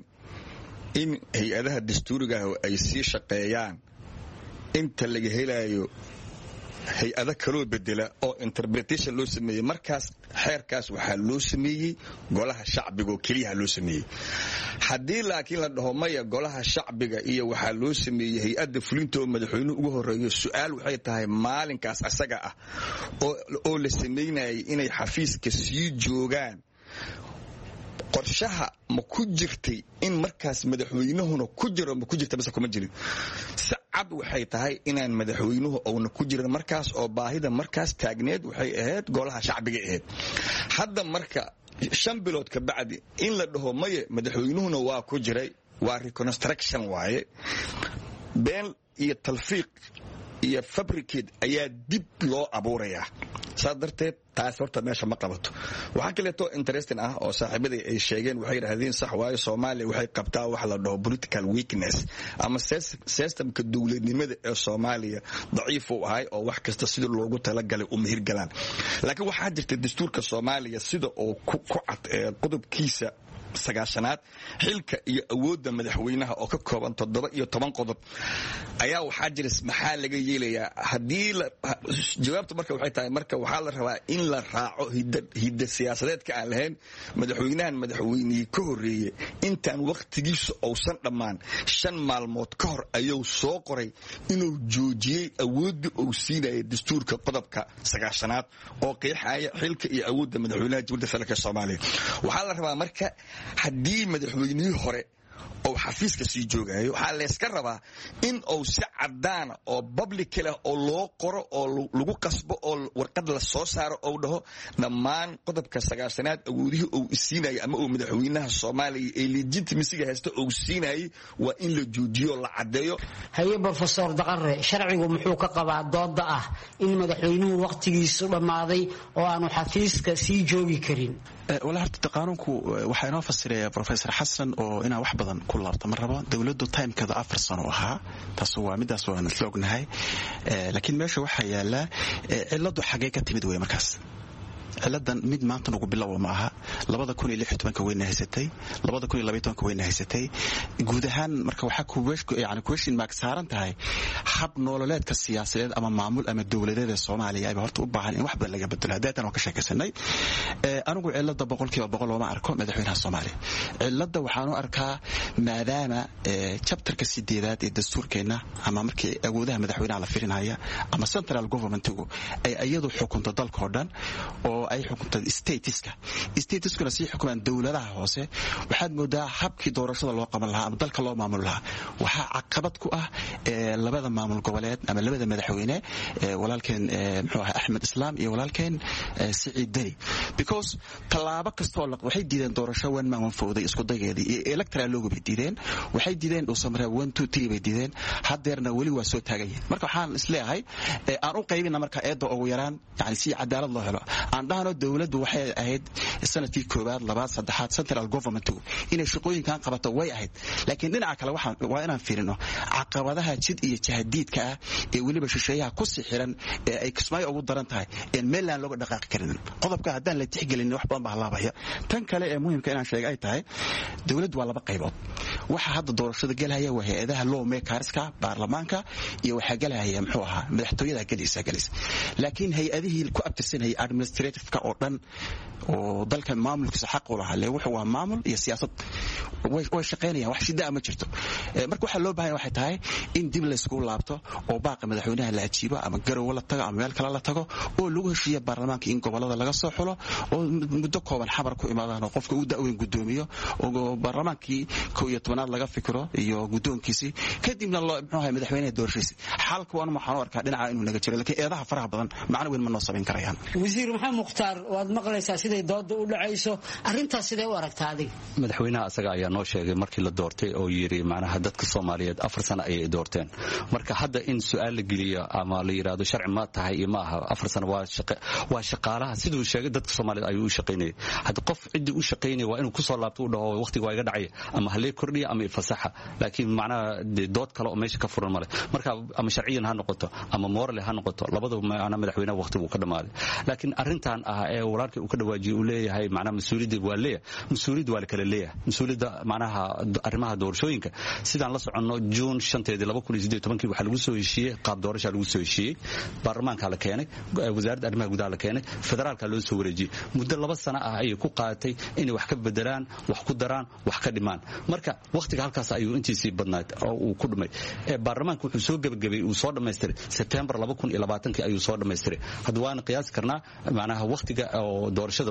in hay'adaha dastuuriga ay sii shaqeeyaan inta laga helayo hay'ado kale bedela oo interpretation loo sameeyay markaas xeerkaas waxa loo sameeyay golaha shacbiga oo kaliya loo sameeyay hadii laakiin la dhaho maya golaha shacbiga iyo waxa loo sameeyay hay'adda fulinta oo madaxweynuhu ugu horeeyo su'aal waxay tahay maalinkaas asaga ah oo la sameeyay inay xafiiska sii joogaan qorshaha ma ku jirtay in markaas madaxweynuhuna ku jiro ma ku jirta bas kuma jirin sacad waxay tahay inaan madaxweynuhu oo ku jirin markaas oo baahida markaas taagneed waxay ahayd golaha shacbiga ahayd hadda marka 5 bilood ka bacdi in la dhaho maye madaxweynuhuna waa ku jiray waa reconstruction waaye been iyo talfiiq iyo fabricate ayaa dib loo abuurayaa saa darteed taas horta meesha ma qabato. waxaa kaleeto interesting ah oo saaxiibadii ay sheegeen, waxay yidhaahdeen sax waayo Soomaaliya waxay qabtaa wax la dhaho political weakness ama systemka dowladnimada ee Soomaaliya daciif u ahay oo wax kasta sida loogu talagalay u mihir galaan. laakiin waxaa jirta dastuurka Soomaaliya sida oo ku cad qodobkiisa 9aad xilka iyo awoodda madaxweynaha oo ka kooban 17 qodob ayaa waxaa jira maxaa laga yeelayaa hadii jawaabtu marka waxay tahay marka waxaa la rabaa in la raaco hidda siyaasadeedka aan lahayn madaxweynihii ka horeeyay intaan waqtigiisa uusan dhammaan 5 maalmood ka hor ayuu soo qoray inuu joojiyay awoodda uu siinayay dastuurka qodobka 9aad oo qeexaya xilka iyo awoodda madaxweynaha Jamhuuriyadda Federaalka Soomaaliya. waxaa la rabaa marka haddii madaxweynihii hore oo xafiiska sii joogayo waxaa la iska rabaa in uu si cadaan oo public leh oo loo qoro oo lagu qasbo oo warqad la soo saaro oo dhaho dhammaan qodobka 9aad awoodihii uu siinayay ama uu madaxweynaha Soomaaliya ee legitimacy haysto uu siinayay waa in la joojiyo la cadeeyo. haye professor Daqare, sharcigu muxuu ka qabaa dooda ah in madaxweynuhu waqtigiisu dhamaaday oo aanu xafiiska sii joogi karin? wala horta qaanuunku waxa inoo fasiraya professor Xasan oo inaa wax badan ku laabta mar rabo. dawladdu timekada 4 sano ahaa, taas waa midaas waan isla ognahay. laakiin meesha waxa yaala ciladu xagee ka timid way markaas. ciladan mid maanta ugu bilow ma aha. 2016 wayna haysatay, 2022 wayna haysatay. guud ahaan marka waxa question mark saaran tahay hab nololeedka siyaasadeed ama maamul ama dawladeed ee Soomaaliya ay horta u baahan in wax badan laga bedelo. haddaan oo ka sheekaysanay anigu cilada 100% ma arko madaxweynaha Soomaaliya. cilada waxaan u arkaa maadaama chapterka 8aad ee dastuurkeena ama markii awoodaha madaxweynaha la firinaya ama central government-gu ay iyadu xukunto dalka oo dhan oo ay xukunta stateskuna si xukumaan dawladaha hoose. waxaad moodaa habkii doorashada loo qaban lahaa ama dalka loo maamul lahaa waxaa caqabad ku ah labada maamul goboleed ama labada madaxweyne walaalkeen muxuu ahaa Axmed Islaam iyo walaalkeen Siciid Deni, because talaabo kasta oo waxay diideen doorasho one man one vote isku dageedii iyo electoral loogu diideen. waxay diideen Dhuusamare 1 2 3 bay diideen. hadeerna wali waa soo taagayeen. marka waxaan isleeyahay aan u qaybina marka eedo ugu yaraan yani si cadaalad loo helo. aan dhahno dawladdu waxay ahayd sanadkii 1 2 3 central government inay shaqooyinkan qabato way ahayd. laakiin dhinaca kale waa inaan fiirino caqabadaha jid iyo jahadiidka ah ee waliba shisheeyaha ku sixiran ee ay kismaayo ugu daran tahay in meelaan looga dhaqaaqi karin. qodobka haddaan la tixgelin wax badan baa laabaya. tan kale ee muhiimka inaan sheegay ay tahay dawladdu waa laba qaybood. waxa hadda doorashada galaya waa hay'adaha lawmakerska baarlamaanka iyo waxa galaya muxuu ahaa madaxtooyada galaysa. laakiin hay'adihii ku abtirsanay administrative-ka oo dhan oo dalka maamulkiisa xaq u lahaa wuxuu waa maamul iyo siyaasad way shaqeynayaan wax shida ma jirto. marka waxa loo baahan waxay tahay in dib la isku laabto oo baaqa madaxweynaha la ajiibo ama garow la tago ama meel kale la tago oo lagu heshiiyo baarlamaanka in gobolada laga soo xulo oo muddo kooban xabar ku imaadaan oo qofka uu daaweyn gudoomiyo oo baarlamaankii 11aad laga fikiro iyo gudoonkiisi kadibna loo muxuu ahaa madaxweynaha doorashadiisa. xalku waan ma xano arkaa dhinaca inuu naga jiro laakiin eedaha faraha badan macna weyn ma noo sameyn karayaan. wasiir maxamed mukhtaar waad maqlaysaa siday dooda u dhacayso, arrintaas sidee u aragtaa adiga? madaxweynaha asaga ayaa noo sheegay markii la doortay oo yiri macnaha dadka Soomaaliyeed 4 sano ayay doorteen. marka hadda in su'aal la geliyo ama la yiraahdo sharci ma tahay iyo ma aha 4 sano waa shaqaalaha sidoo sheegay dadka Soomaaliyeed ayuu u shaqeynayay. hadda qof cidii u shaqeynay waa inuu ku soo laabto u dhaho waqtiga waa iga dhacay ama halay kordhiya ama fasaxa. laakiin macnaha dood kale oo meesha ka furan male. marka ama sharciyan ha noqoto ama moral ha noqoto labadaba macnaha madaxweynaha waqtigu ka dhamaaday. laakiin arrintan ah ee walaalkii uu ka dhawaajiyay uu leeyahay macnaha mas'uuliyadda waa leeyahay. mas'uuliyadda waa kala leeyahay. mas'uuliyadda macnaha arrimaha doorashooyinka sidaan la soconno June 5 2018 waxa lagu soo heshiiyay qaab doorasho lagu soo heshiiyay. baarlamaanka la keenay, wasaaradda arrimaha gudaha la keenay, federaalka loo soo wareejiyay. muddo 2 sano ah ayay ku qaadatay inay wax ka bedelaan, wax ku daraan, wax ka dhimaan. marka waqtiga halkaas ayuu intiisii badnayd oo uu ku dhumay. baarlamaanku wuxuu soo gabagabay uu soo dhameystiray September 2020 ayuu soo dhameystiray. hadda waan qiyaas karnaa macnaha waqtiga oo doorashada loo baahnaa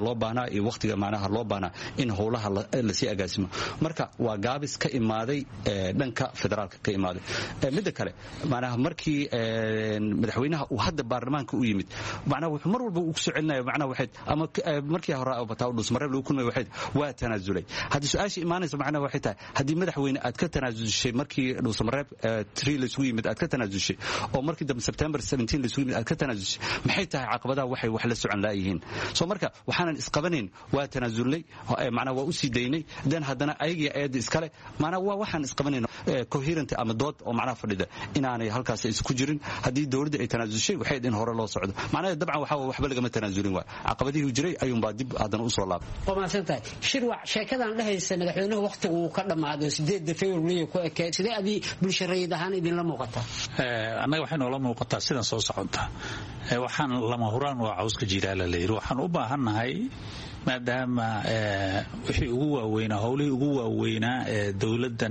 iyo waqtiga macnaha loo baana in howlaha la sii agaasimo marka waa gaabis ka imaaday dhanka federaalka ka imaaday midda kale macnaha markii madaxweynaha uu hadda baarlamaanka u yimid macnaha wuxuu mar walba uu ku soo celinayo macnaha waxay ama markii hore bataa dhus mareeb lagu kulmay waxay waa tanaasulay hadii su'aasha imaanaysa macnaha waxay tahay hadii madaxweyne aad ka tanaasushay markii dhus mareeb 3 la isugu yimid aad ka tanaasushay oo markii dambe September 17 la isugu yimid aad ka tanaasushay maxay tahay caqabadaha waxay wax la socon laayihiin soo marka waxaanan isqabanin waa tanaasulay macnaha waa u sii daynay dan haddana ayagii ayad iskale macnaha waa waxaan isqabanin coherent ama dood oo macnaha fadhida inaanay halkaas isku jirin hadii dawladda ay tanaasushay waxay in hore loo socdo macnaha dabcan waxa waxba laga tanaasulin waa caqabadihii jiray ayuun baa dib haddana u soo laabay wamaasantay shirwac sheekadan dhahaysa madaxweynaha waqtigu uu ka dhamaado 8 February ku ekeed sidee adii bulshareed ahaan idin la muuqata annaga waxay noo la muuqataa sidan soo socota waxaan lama huraan waa cawska jiilaala leeyahay waxaan u baahannahay maadaama wixii ugu waaweynaa howlihii ugu waaweynaa ee dawladdan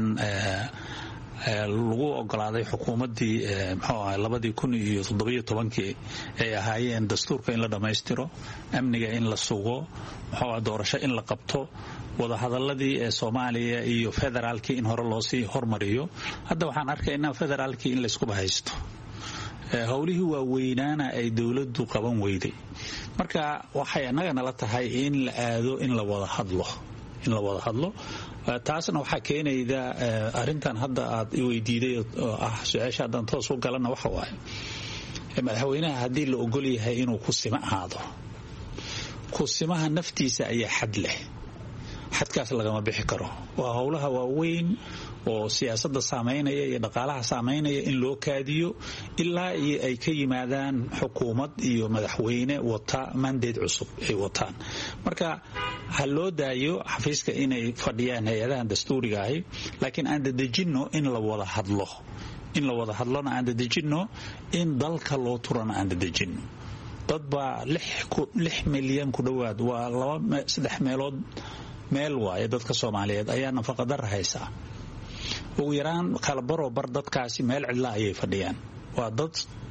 lagu ogolaaday xukuumaddii muxuu ahaa 2017 ay ahaayeen dastuurka in la dhammaystiro amniga in la sugo muxuu ahaa doorasho in la qabto wadahadaladii ee Soomaaliya iyo federaalkii in hore loo sii hormariyo hadda waxaan arkaynaa federaalkii in la isku bahaysto howlihii waaweynaana ay dawladdu qaban weyday marka waxay anaga nala tahay in la aado in la wada hadlo taasna waxa keenayda arintan hadda aad i weydiiday su'aasha hadan toos u galana waxa waaye madaxweynaha hadii la ogol yahay inuu ku sima aado ku simaha naftiisa ayaa xad leh xadkaas lagama bixi karo waa howlaha waaweyn oo siyaasadda saameynaya iyo dhaqaalaha saameynaya in loo kaadiyo ilaa ay ka yimaadaan xukuumad iyo madaxweyne wata mandate cusub ay wataan marka ha loo daayo xafiiska inay fadhiyaan hay'adahan dastuuriga ah laakiin aan dadejino in la wada hadlona aan dadejino in dalka loo turana aan dadejino dad baa 6 milyan ku dhawaad waa 3 meelood meel waaye dadka Soomaaliyeed ayaa nafaqa dar haysa ugu yaraan kala baro bar dadkaasi meel cidla ayay fadhiyaan waa dad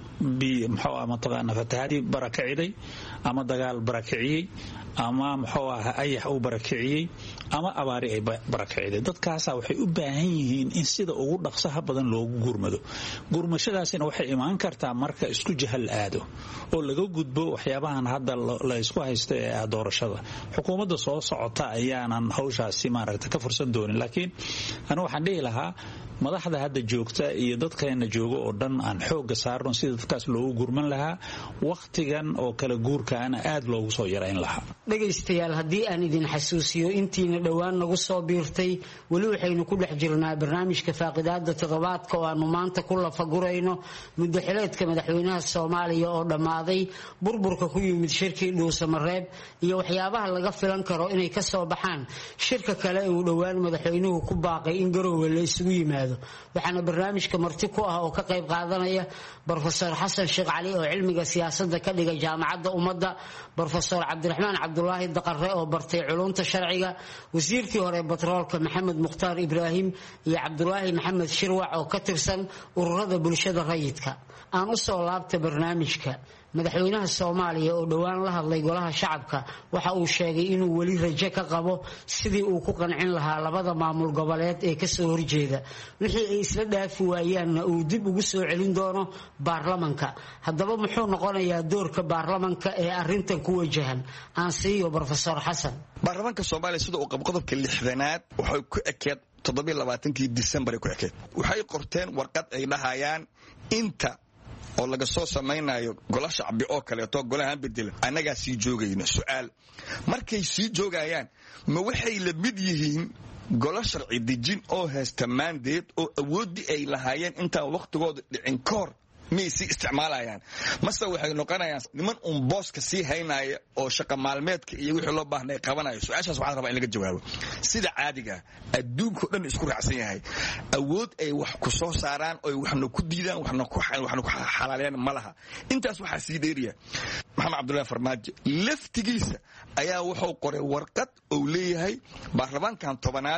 muxuu ama taqaana fatahaadi barakiciday ama dagaal barakiciyay ama muxuu ahaa ayax uu barakiciyay ama abaari ay barakiciday dadkaas waxay u baahan yihiin in sida ugu dhaqsaha badan loogu gurmado gurmashadaasina waxay imaan kartaa marka isku jahal aado oo laga gudbo waxyaabahan hadda la isku haysto ee doorashada xukuumadda soo socota ayaanan hawshaasi maaragtay ka fursan doonin laakiin anu waxaan dhihi lahaa madaxda hadda joogta iyo dadkeena jooga oo dhan aan xooga saarno sida dadkaas loogu gurman lahaa waqtigan oo kala guurkaana aad loogu soo yareyn lahaa dhagaystayaal haddii aan idin xasuusiyo intiina dhowaan nagu soo biirtay weli waxaynu ku dhex jirnaa barnaamijka faaqidaada toddobaadka oo aanu maanta ku lafagurayno muddo xileedka madaxweynaha Soomaaliya oo dhammaaday burburka ku yimid shirkii dhuusamareeb iyo waxyaabaha laga filan karo inay ka soo baxaan shirka kale ee uu dhowaan madaxweynuhu ku baaqay in Garowe la isugu yimaado waxaana barnaamijka marti ku ah oo ka qayb qaadanaya Professor Xasan Sheekh Cali oo cilmiga siyaasadda ka dhiga jaamacadda ummadda Professor Cabdiraxmaan Cabdullaahi Daqare oo bartay culumta sharciga wasiirkii hore batroolka Maxamed Mukhtaar Ibraahim iyo Cabdullaahi Maxamed Shirwac oo ka tirsan ururada bulshada rayidka aan u soo laabtay barnaamijka madaxweynaha Soomaaliya oo dhowaan la hadlay golaha shacabka waxa uu sheegay inuu wali rajo ka qabo sidii uu ku qancin lahaa labada maamul goboleed ee ka soo horjeeda wixii ay isla dhaafi waayaanna uu dib ugu soo celin doono baarlamaanka haddaba muxuu noqonayaa doorka baarlamaanka ee arintan ku wajahan aan siiyo Professor Xasan baarlamaanka Soomaaliya sida uu qodobka 6aad wuxuu ku ekeed 27 December ku ekeed waxay qorteen warqad ay dhahayaan inta oo laga soo samaynayo golaha shacbi oo kale to golaha bedel anaga sii joogayna su'aal markay sii joogayaan ma waxay la mid yihiin golaha sharci dejin oo haysta mandate oo awoodi ay lahaayeen inta waqtigooda dhicin koor ميسي استعمالها مثلا waxay noqonayaan niman booska si haynaya oo shaqo maalmeedka iyo wixii loo baahnay qabanayo su'aashaas waxaan rabaa in laga jawaabo sida caadiga adduunka dhan isku raacsan yahay awood ay wax ku soo saaraan oo waxna ku diidaan waxna ku xalaaleen malaha intaas waxa sii dheeriya maxamed cabdullaahi farmaajo laftigiisa ayaa wuxuu qoray warqad oo leeyahay baarlamaankan tobanaad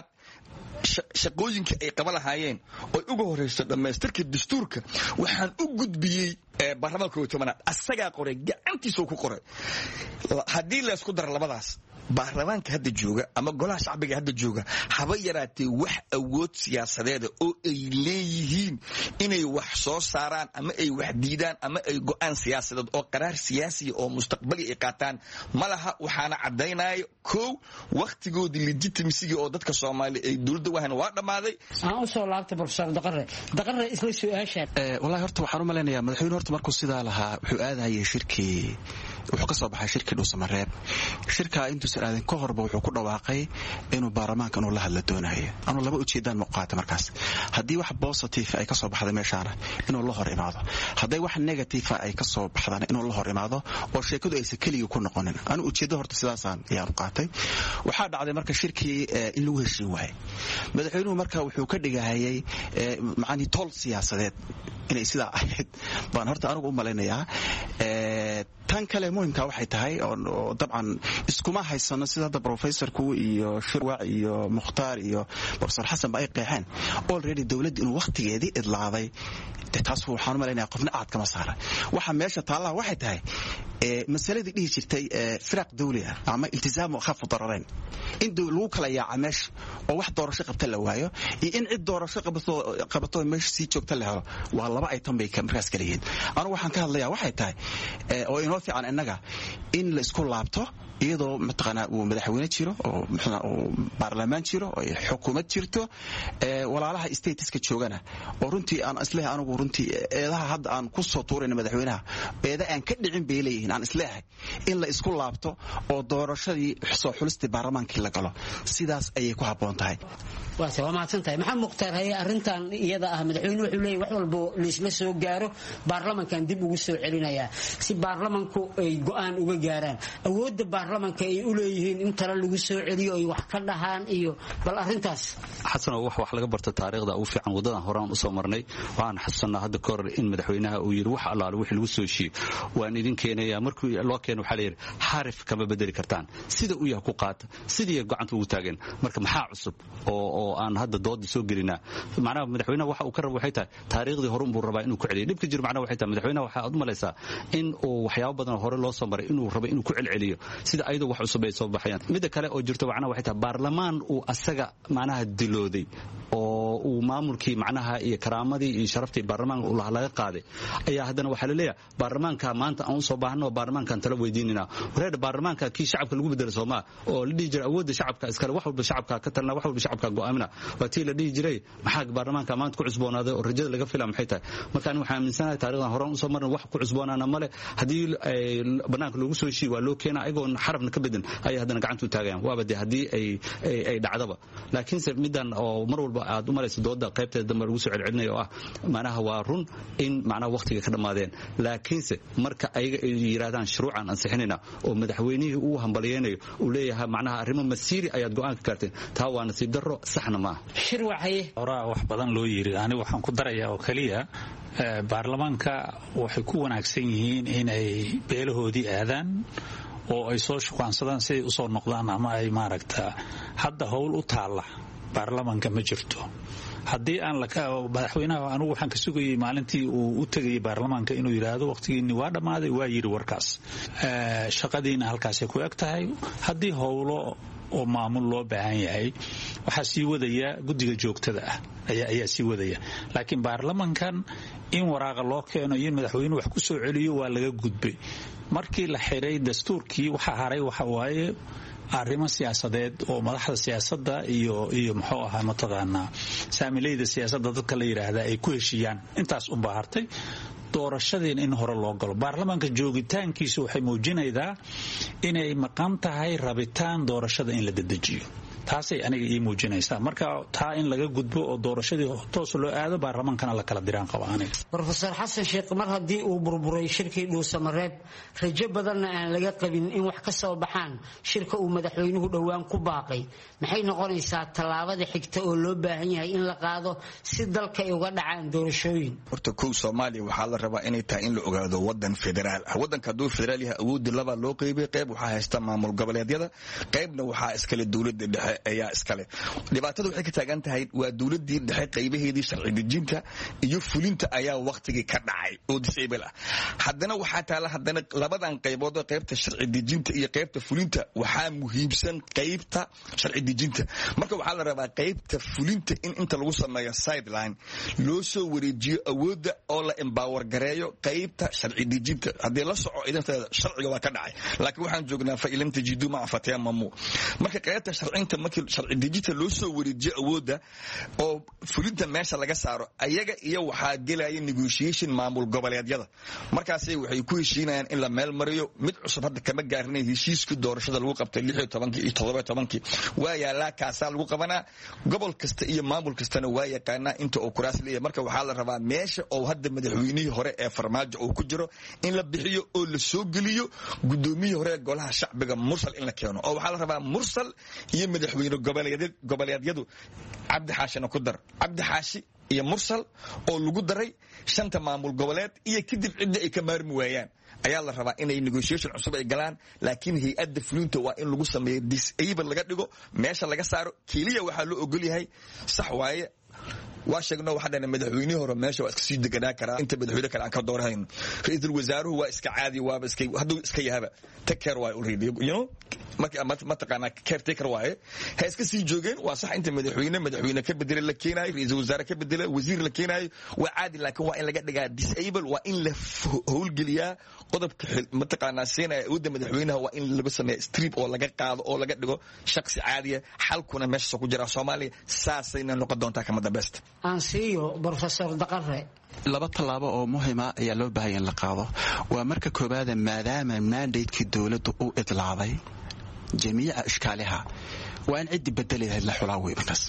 shaqooyinka ay qaban lahaayeen oo ugu horeyso dhamaystirka dastuurka waxaan u gudbiyay baarlamaanka tobanaad asaga qoray gacantiisa ku qoray hadii la isku dar labadaas baarlamaanka hadda jooga ama golaha shacbiga hadda jooga haba yaraatee wax awood siyaasadeeda oo ay leeyihiin inay wax soo saaraan ama ay wax diidaan ama ay go'aan siyaasadeed oo qaraar siyaasiya oo mustaqbali ay qaataan malaha waxaana caddaynaya kow wakhtigoodii legitimacy oo dadka Soomaali ay dawladda wahan waa dhamaaday. aan u soo laabtay professor Daqare isla su'aasha wallahi horta waxaan u maleynayaa madaxweyne horta markuu sidaa lahaa wuxuu aadayay shirkii wuxuu ka soo baxay shirkii Dhuusamareeb shirka intuu saadan ka horba wuxuu ku dhawaaqay inuu baarlamaanka inuu la hadla doonayo anuu laba ujeedaan muuqaata markaas haddii wax positive ay ka soo baxday meeshaana inuu la hor imaado haddii wax negative ay ka soo baxdana inuu la hor imaado oo sheekadu aysan kaliya ku noqonin anuu ujeedo horta sidaasaan ayaan qaatay waxaa dhacday marka shirkii in lagu heshiin waayay madaxweynuhu marka wuxuu ka dhigahayay macani tol siyaasadeed inay sidaa ahayd baan horta anigu u maleynayaa tan kale muhiimka waxay tahay oo dabcan iskuma haysano sida hadda professorku iyo Shirwac iyo Mukhtaar iyo Professor Xasan bay qeexeen already dawladda inuu waqtigeedii idlaaday taas waxaan u maleynayaa qofna aad kama saara waxa meesha taala waxay tahay masaladii dhihi jirtay firaq dawli ah ama iltizaam khaf dararayn in lagu kala yaaca meesha oo wax doorasho qabta la waayo iyo in cid doorasho qabato meesha si joogta la helo waa laba ay tanbay ka markaas kala yihiin anigu waxaan ka hadlayaa waxay tahay oo inoo fiican innaga in la isku laabto iyadoo mataqaanaa uu madaxweyne jiro oo baarlamaan jiro oo xukuumad jirto walaalaha stateska joogana oo runtii aan islahay anigu runtii eedaha hadda aan ku soo tuurayna madaxweynaha eeda aan ka dhicin bay leeyihiin aan islahay in la isku laabto oo doorashadii soo xulistii baarlamaankii la galo sidaas ayay ku habboon tahay waa mahadsantahay maxamed Mukhtaar haye arrintan iyada ah madaxweynuhu wuxuu leeyahay wax walba la isla soo gaaro baarlamaankan dib ugu soo celinayaa si baarlamaanku ay go'aan uga gaaraan awoodda baarlamaanka ay u leeyihiin in tala lagu soo celiyo ay wax ka dhahaan iyo bal arrintaas xasan wax laga barto taariikhda ugu fiican wadadan horaan u soo marnay waxaan xasuusnaa hadda ka hor in madaxweynaha uu yiri wax allaale wixii lagu soo heshiiyay waan idin keenayaa markii loo keeno waxa la yiri xarif kama bedeli kartaan sida uu yahay ku qaata sidii gacanta ugu taageen marka maxaa cusub oo aan hadda doodda soo gelina macnaha madaxweynaha waxa uu ka rabo waxay tahay taariikhdii hore uu rabaa inuu ku celiyo dhibka jir macnaha waxay tahay madaxweynaha waxa aad u malaysaa in uu waxyaabo badan hore loo soo maray inuu rabo inuu ku celceliyo sida ayadoo wax cusub ay soo baxayaan mid kale oo jirto macnaha waxay tahay baarlamaan uu asaga macnaha dilooday oo uu maamulkii macnaha iyo karaamadii iyo sharaftii baarlamaanka uu laga qaaday ayaa haddana waxa la leeyahay baarlamaanka maanta aan soo baahno baarlamaankan tala weydiinina wareer baarlamaanka kii shacabka lagu bedelo Soomaa oo la dhigi jiray awoodda shacabka iskale wax walba shacabka ka talna wax walba shacabka go'aamina watii la dhigi jiray maxaa baarlamaanka maanta ku cusboonaaday oo rajada laga filayo maxay tahay marka aan waxaan aaminsanahay taariikhdan hore u soo marnay wax ku cusboonaana male hadii banaanka lagu soo heshiiyo waa loo keenaa ayagoo xarafna ka bedin ay haddana gacanta u taagayaan waaba hadii ay dhacdaba laakiin midan oo mar walba aad u malayso dooda qaybteeda dambe lagu soo celcelinayo oo ah macnaha waa run in macnaha waqtiga ka dhamaadeen laakiinse marka ayaga ay yiraahdaan shuruucan ansixinayna oo madaxweynihii uu hambalyeeyo uu leeyahay macnaha arrimo masiiri ayaad go'aan ka gaarteen taa waa nasiib darro saxna ma shirwaxay hore wax badan loo yiri ani waxaan ku darayaa oo kaliya baarlamaanka waxay ku wanaagsan yihiin inay beelahoodii aadaan oo ay soo shukaansadaan si ay u soo noqdaan ama ay maaragta hadda howl u taala baarlamaanka ma jirto haddii aan madaxweynaha anigu waxaan ka sugayay maalintii uu u tagayay baarlamaanka inuu yiraahdo waqtigiini waa dhamaaday waa yiri warkaas shaqadiina halkaasay ku eg tahay haddii howlo oo maamul loo baahan yahay waxa sii wadaya guddiga joogtada ah ayaa sii wadaya laakiin baarlamaankan in waraaqa loo keeno in madaxweynuhu wax ku soo celiyo waa laga gudbay markii la xiray dastuurkii waxa haray waxa waaye arrimo siyaasadeed oo madaxda siyaasadda iyo muxuu ahaa mataqaanaa saamilayda siyaasadda dadka la yiraahdo ay ku heshiiyaan intaas u baahartay doorashadeen in hore loo galo baarlamaanka joogitaankiisu waxay muujinaysaa inay maqan tahay rabitaan doorashada in la dedejiyo taasay aniga ii muujinaysaa marka taa in laga gudbo oo doorashadii toos loo aado baarlamaankana la kala diraan qaba aniga Professor Xasan Sheekh mar hadii uu burburay shirkii Dhuusamareeb rajo badan aan laga qabin in wax ka soo baxaan shirka uu madaxweynuhu dhawaan ku baaqay maxay noqonaysaa talaabada xigta oo loo baahan yahay in la qaado si dalka ay uga dhacaan doorashooyin horta kow Soomaaliya waxa la rabaa inay tahay in la ogaado wadan federaal wadanka duu federaal yahay awood laba loo qeybay qayb waxa haysta maamul goboleedyada qaybna waxa iskale dawladda dhexe ayaa iskale dhibaatada waxay ka taagan tahay waa dowladii dhexe qaybaheedii sharci dejinta iyo fulinta ayaa waqtigii ka dhacay oo disable ah haddana waxaa taala haddana labadan qaybood oo qaybta sharci dejinta iyo qaybta fulinta waxaa muhiimsan qaybta sharci dejinta marka waxaa la rabaa qaybta fulinta in inta lagu sameeyo sideline loo soo wareejiyo awoodda oo la empower gareeyo qaybta sharci dejinta haddii la soco idanteeda sharciga waa ka dhacay laakiin waxaan joognaa fa ilam tajidu maca fataya mamu marka qaybta sharcinta markii sharci dejinta loo soo wareejiyo awoodda oo fulinta meesha laga saaro ayaga iyo waxaa gelaya negotiation maamul goboleedyada markaasay waxay ku heshiinayaan in la meel mariyo mid cusub hadda kama gaarinay heshiiskii doorashada lagu qabtay 16 iyo 17 waa yaalaa kaasaa lagu qabanaa gobol kasta iyo maamul kastana waa yaqaanaa inta uu kuraas leeyahay marka waxaa la rabaa meesha oo hadda madaxweynihii hore ee farmaajo uu ku jiro in la bixiyo oo la soo geliyo gudoomiyihii hore ee golaha shacbiga mursal in la keeno oo waxaa la rabaa mursal iyo madaxweyne goboleedyadu cabdi xaashina ku dar cabdi xaashi iyo mursal oo lagu daray 5 maamul goboleed iyo kadib cidda ay ka maarmi waayaan ayaa la rabaa inay negotiation cusub ay galaan laakiin hay'adda fulinta waa in lagu sameeyo disable laga dhigo meesha laga saaro kaliya waxaa loo ogol yahay sax waaye waa sheegno waxaan madaxweynihii hore meesha waa iska sii deganaa karaa inta madaxweyne kale aan ka doorhayn ra'iisul wasaaruhu waa iska caadi waaba iska haduu iska yahaba take care waa already you know ma taqaana caretaker waaye ha iska sii joogeen waa sax inta madaxweyne ka bedela la keenayo ra'iisul wasaare ka bedela wasiir la keenayo waa caadi laakiin waa in laga dhigaa disable waa in la howlgeliyaa qodobka ma taqaana seenaya wadda madaxweynaha waa in laga sameeyo strip oo laga qaado oo laga dhigo shakhsi caadiya xalkuna meesha ku jira Soomaaliya saasayna noqon doontaa kama dambaysta ansiyo professor Daqare laba talaabo oo muhiima ayaa loo baahan yahay in la qaado waa marka koobaad maadaama mandate-ki dawladdu uu idlaaday jamiica ishkaalaha waa in cid bedelayd la xulaa weebakas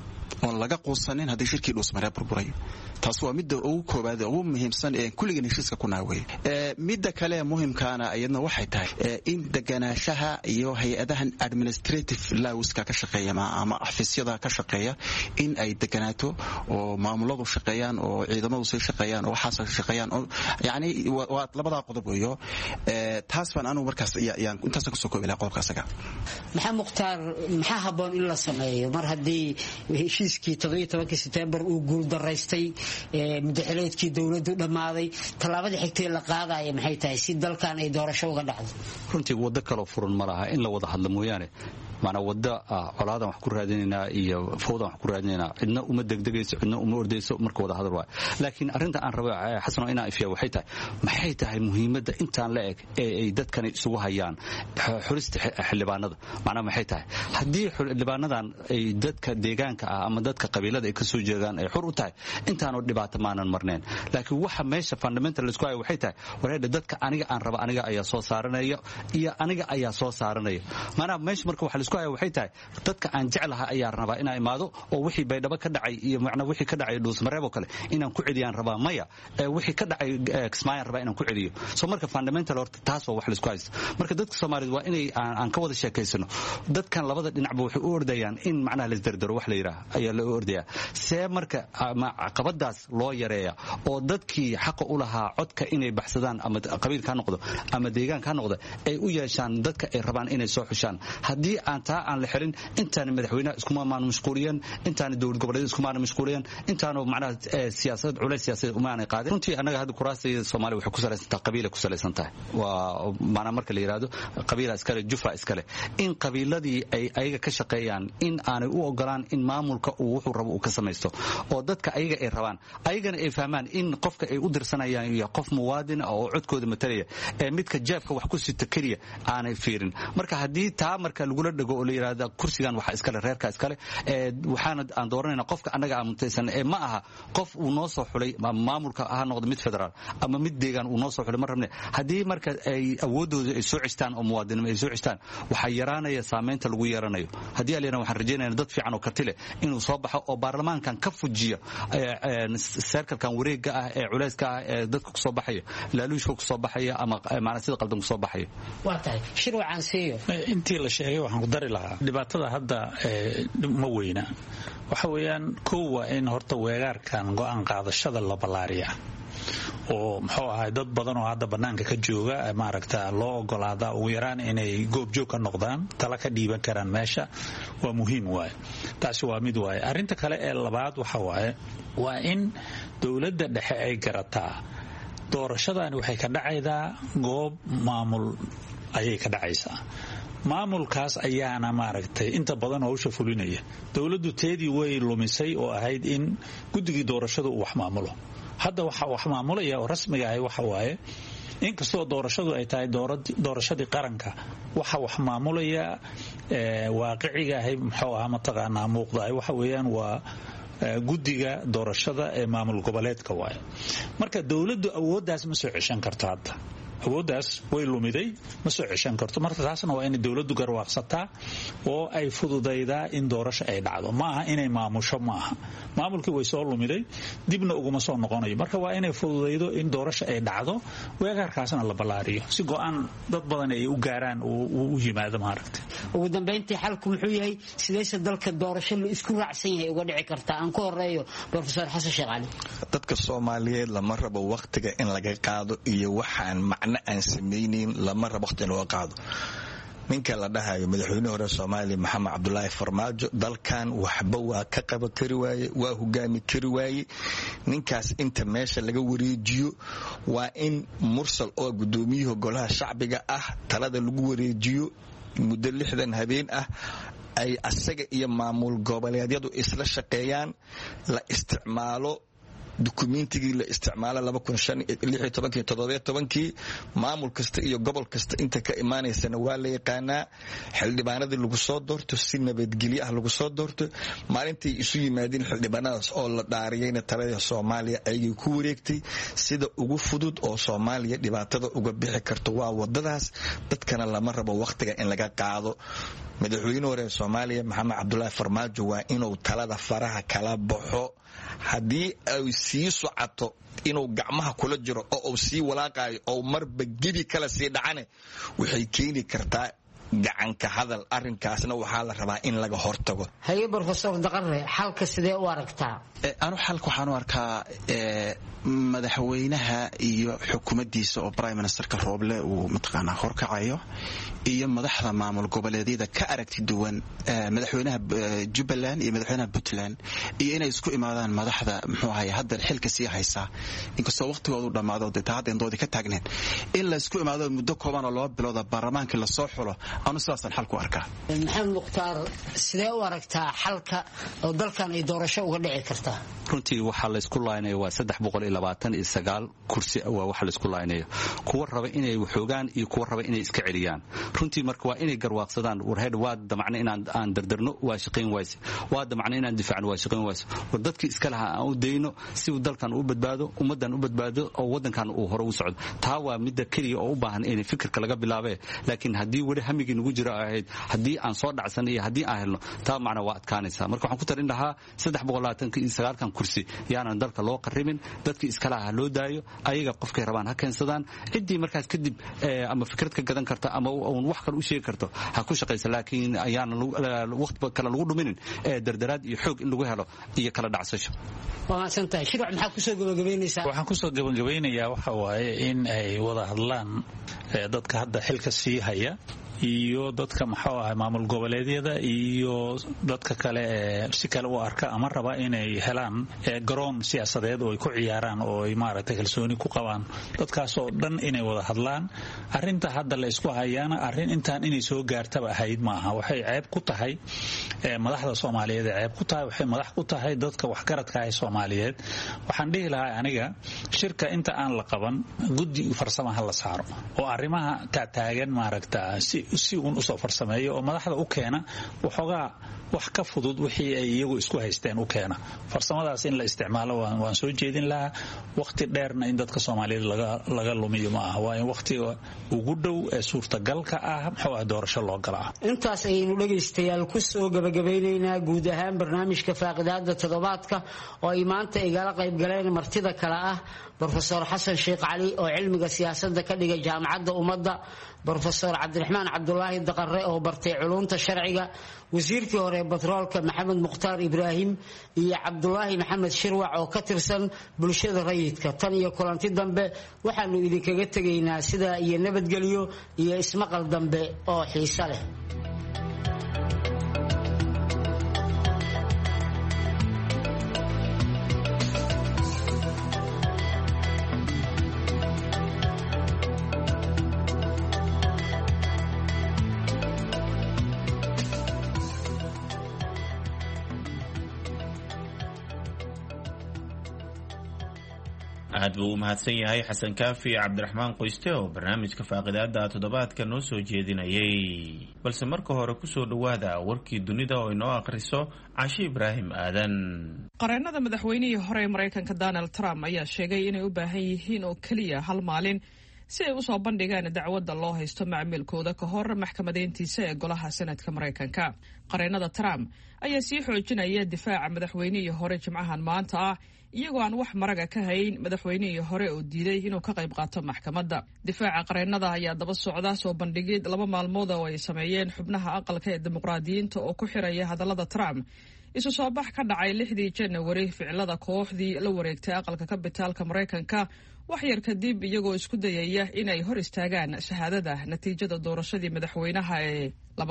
oo laga quusanin hadii shirkii dhuusmareeb burburay taas waa midda ugu koobaad ugu muhiimsan ee kulligan heshiiska ku naaway midda kale muhiimkaana ayadna waxay tahay in deganaanshaha iyo hay'adahan administrative lawska ka shaqeeya ama xafiisyada ka shaqeeya in ay deganaato oo maamuladu shaqeeyaan oo ciidamadu soo shaqeeyaan oo waxaas shaqeeyaan oo yaani waa labada qodob weeyo taas baan anu markaas yaan intaas ku soo koobay qodobkaasaga maxaa muqtaar maxaa haboon in la sameeyo mar hadii heshiiskii 17 September uu guul daraystay madaxweynaha dawladdu dhamaaday talaabada xigtay la qaadayo maxay tahay si dalkan ay doorasho uga dhacdo runtii wada kale furan ma laha in la wada hadlo mooyaane maana wada colaadan wax ku raadinayna iyo fawdan wax ku raadinayna cidna uma degdegayso cidna uma ordayso marka wada hadal waa laakiin arinta aan rabo xasano inaan ifiyo maxay tahay muhiimadda intaan la eg ee dadkan isugu hayaan xurista xildhibaanada maana maxay tahay hadii xildhibaanadan ay dadka deegaanka ah ama dadka qabiilada ay ka soo jeedaan ay xur u tahay intaan oo dhibaato maanan marneen laakiin waxa meesha fundamental isku ay waxay tahay wareed dadka aniga aan rabo aniga ayaa soo saaranaya iyo aniga ayaa soo saaranaya maana meesha marka waxa waxay tahay dadka aan jeclahay ayaa rabaa inaan imaado oo wixii baydhabo ka dhacay iyo macna wixii ka dhacay dhuusmareeb oo kale inaan ku celiyaan rabaa maya wixii ka dhacay Kismaayo rabaa inaan ku celiyo soo marka fundamental horta taas waa wax la isku haysto marka dadka Soomaaliyeed waa inay aan ka wada sheekaysano dadkan labada dhinacba waxay u ordayaan in macnaha la isdardaro wax la yiraahdo ayaa la ordayaa see marka caqabadaas loo yareeyaa oo dadkii xaq u lahaa codka inay baxsadaan ama qabiil ka noqdo ama deegaan ka noqdo ay u yeeshaan dadka ay rabaan inay soo xushaan hadii aan aan la xirin intaan madaxweynaha isku maamaan mashquuliyeen intaan dawlad goboleed isku maamaan mashquuliyeen intaan macnaha siyaasad culays siyaasadeed uma aanay qaadin runtii anaga hadda kuraasayda Soomaaliya waxay ku salaysan tahay qabiil ku salaysan tahay waa maana marka la yiraahdo qabiil iskale jufa iskale in qabiiladii ay ayaga ka shaqeeyaan in aanay u ogolaan in maamulka uu wuxuu rabo uu ka sameesto oo dadka ayaga ay rabaan ayagana ay fahmaan in qofka ay u dirsanayaan iyo qof muwaadin oo codkooda matalaya ee midka jeebka wax ku sita kaliya aanay fiirin marka hadii taa marka lagu dhago oo la yiraahdo kursigan waxa iskale reerka iskale waxaana aan dooranayna qofka anaga aan mutaysan ma aha qof uu noo soo xulay maamulka ah noqdo mid federaal ama mid deegaan uu noo soo xulay marabne hadii marka ay awoodooda ay soo cistaan oo muwaadinimo ay soo cistaan waxa yaraanaya saameynta lagu yeeranayo hadii aan waxaan rajaynaynaa dad fiican oo kartile inuu soo baxo oo baarlamaankan ka fujiyo circlekan wareega ah ee culayska ah ee dadka ku soo baxaya laaluushka ku soo baxaya ama macna sida qaldan ku soo baxaya waa tahay shirwacan siiyo intii la sheegay waxaan ku dari lahaa dhibaatada hadda ma weyna waxa weeyaan koow waa in horta weegaarkan go'aan qaadashada la balaariya oo muxuu ahay dad badan oo hadda bannaanka ka jooga maaragta loo ogolaada ugu yaraan inay goobjoog ka noqdaan tala ka dhiiban karaan meesha waa muhiim waaye taasi waa mid waaye arrinta kale ee labaad waxa waaye waa in dowladda dhexe ay garataa doorashadani waxay ka dhacaydaa goob maamul ayay ka dhacaysaa maamulkaas ayaana maaragtay inta badan hawsha fulinaya dowladdu teedii way lumisay oo ahayd in guddigii doorashadu uu wax maamulo hadda waxa wax maamulaya oo rasmiga ah waxa waaye inkastoo doorashadu ay tahay doorashadii qaranka waxa wax maamulaya waaqiciga ah muxuu ahaa mataqaanaa muuqda waxa weeyaan waa guddiga doorashada ee maamul goboleedka waaye marka dowladdu awooddaas ma soo ceshan karto hadda awooddaas way lumiday ma soo ceshan karto marka taasna waa inay dowladdu garwaaqsataa oo ay fududaydaa in doorasho ay dhacdo ma aha inay maamusho ma aha maamulkii way soo lumiday dibna uguma soo noqonayo marka waa inay fududaydo in doorasho ay dhacdo weegaarkaasna la ballaariyo si go'aan dad badan ay u gaaraan u yimaado maaragtay ugu dambeyntii xalku muxuu yahay sidayse dalka doorasho la isku raacsan yahay uga dhici kartaa aan ku horeeyo professor xasan sheekh cali dadka Soomaaliyeed lama rabo waqtiga in laga qaado iyo waxaan aan sameeynin lama rabo waqti loo qaado ninka la dhahayo madaxweynaha hore Soomaaliya Maxamed Cabdullaahi Farmaajo dalkan waxba waa ka qaba kari waaye waa hogaami kari waaye ninkaas inta meesha laga wareejiyo waa in mursal oo gudoomiyihii golaha shacbiga ah talada lagu wareejiyo muddo 60 habeen ah ay asaga iyo maamul goboleedyadu isla shaqeeyaan la isticmaalo dukumentigii la isticmaala 2016 maamul kasta iyo gobol kasta inta ka imaanaysana waa la yaqaanaa xildhibaanadii lagu soo doorto si nabadgelyo ah lagu soo doorto maalintii isu yimaadeen xildhibaanadaas oo la dhaariyayna talada Soomaaliya ayay ku wareegtay sida ugu fudud oo Soomaaliya dhibaatada uga bixi karto waa wadadaas dadkana lama rabo waqtiga in laga qaado madaxweynaha hore Soomaaliya Maxamed Cabdullaahi Farmaajo waa inuu talada faraha kala baxo haddii ay sii socoto inuu gacmaha kula jiro oo uu sii walaaqayo oo marba gibi kala sii dhacane waxay keeni kartaa gacanka hadal arrinkaasna waxaa la rabaa in laga hortago haye professor Daqare xalka sidee u aragtaa anu xalka waxaan u arkaa madaxweynaha iyo xukuumaddiisa oo prime ministerka Rooble uu mataqaanaa horkacayo iyo madaxda maamul goboleedyada ka aragti duwan madaxweynaha Jubbaland iyo madaxweynaha Puntland iyo inay isku imaadaan madaxda muxuu ahaay hadda xilka sii haysa inkastoo waqtigoodu dhamaado hadda doodi ka taagneen in la isku imaado muddo kooban oo 2 bilood baarlamaanka la soo xulo anu sidaasan xalku arkaa maxamed mukhtaar sidee u aragtaa xalka oo dalkan ay doorasho uga dhici kartaa runtii waxa la isku laaynayo waa 329 kursi waa waxa la isku laaynayo kuwa raba inay waxoogaan iyo kuwa raba inay iska celiyaan runtii marka waa inay garwaaqsadaan warheed waa damacna inaan aan dardarno waa shaqayn wayse waa damacna inaan difaacno waa shaqayn wayse war dadkii iska laha aan u deyno si uu dalkan u badbaado ummadan u badbaado oo wadankan uu hore u socdo taa waa midda kaliya oo u baahan in fikirka laga bilaabay laakiin hadii wali hamigi nagu jira ahayd hadii aan soo dhacsan iyo hadii aan helno taa macna waa adkaanaysa marka waxaan ku tarin lahaa 329 kursi yaanan dalka loo qarrimin dadkii iska laha loo daayo ayaga qofkay rabaan ha keensadaan cidii markaas kadib ama fikrad ka gadan karta ama wax kale u sheegi karto ha ku shaqeysa laakiin ayaan waqti kale lagu dhuminin dardaraad iyo xoog in lagu helo iyo kala dhacsasho waxaan ku soo gabagabeynaysaa waxaan ku soo gabagabeynayaa waxa waaye in ay wada hadlaan dadka hadda xilka sii haya iyo dadka maxaa ahay maamul goboleedyada iyo dadka kale si kale u arka ama raba inay helaan garoon siyaasadeed oo ay ku ciyaaraan oo ay maaragtay kalsooni ku qabaan dadkaas oo dhan inay wada hadlaan arinta hadda la isku hayana arin intaan inay soo gaartaba ahayd maaha waxay ceeb ku tahay madaxda Soomaaliyeed ceeb ku tahay waxay madax ku tahay dadka wax garadka ah Soomaaliyeed waxaan dhihi lahaa aniga shirka inta aan la qaban guddi farsamaha la saaro oo arrimaha ka taagan maaragtaa si uu u soo farsameeyo oo madaxda u keena waxoogaa wax ka fudud wixii ay iyagu isku haysteen u keena farsamadaas in la isticmaalo waan soo jeedin lahaa waqti dheerna in dadka Soomaaliyeed laga lumiyo ma aha waa in waqtiga ugu dhow ee suurtagalka ah muxuu ah doorasho loo galaa intaas aynu dhageystayaal ku soo gabagabaynaynaa guud ahaan barnaamijka faaqidaada toddobaadka oo ay maanta igala qayb galeen martida kale ah brofesor xasan sheekh cali oo cilmiga siyaasadda ka dhigay jaamacadda ummadda, brofesor cabdiraxmaan cabdulaahi daqare oo bartay culumta sharciga, wasiirkii hore batroolka maxamed mukhtaar ibraahim iyo cabdulaahi maxamed shirwac oo ka tirsan bulshada rayidka. tan iyo kulanti dambe waxaanu idinkaga tegaynaa sidaa iyo nabadgelyo iyo ismaqal dambe oo xiiso leh. aad buu u mahadsan yahay xasan kaafi cabdiraxmaan qoyste oo barnaamijka faaqidaada toddobaadka noo soo jeedinayay. balse marka hore kusoo dhowaada warkii dunida oo inoo akhriso Caashi Ibraahim Aadan. qareennada madaxweynihii hore ee Mareykanka Donald Trump ayaa sheegay inay u baahan yihiin oo kaliya hal maalin si ay usoo bandhigaan dacwadda loo haysto macmiilkooda ka hor maxkamadeyntiisa ee golaha Senatka Mareykanka. qareennada Trump ayaa sii xoojinaya difaaca madaxweynihii hore Jimcahan maanta ah, iyagoo aan wax maraga ka hayn madaxweynihii hore oo diiday inuu ka qayb qaato maxkamadda. difaaca qareennada ayaa daba socda soo bandhigid 2 maalmood oo ay sameeyeen xubnaha aqalka ee dimuqraadiyiinta oo ku xiraya hadallada Trump. isu soo bax ka dhacay 6 January ficilada kooxdii la wareegtay aqalka kabitaalka Mareykanka wax yar kadib, iyagoo isku dayaya inay hor istaagaan shahaadada natiijada doorashadii madaxweynaha ee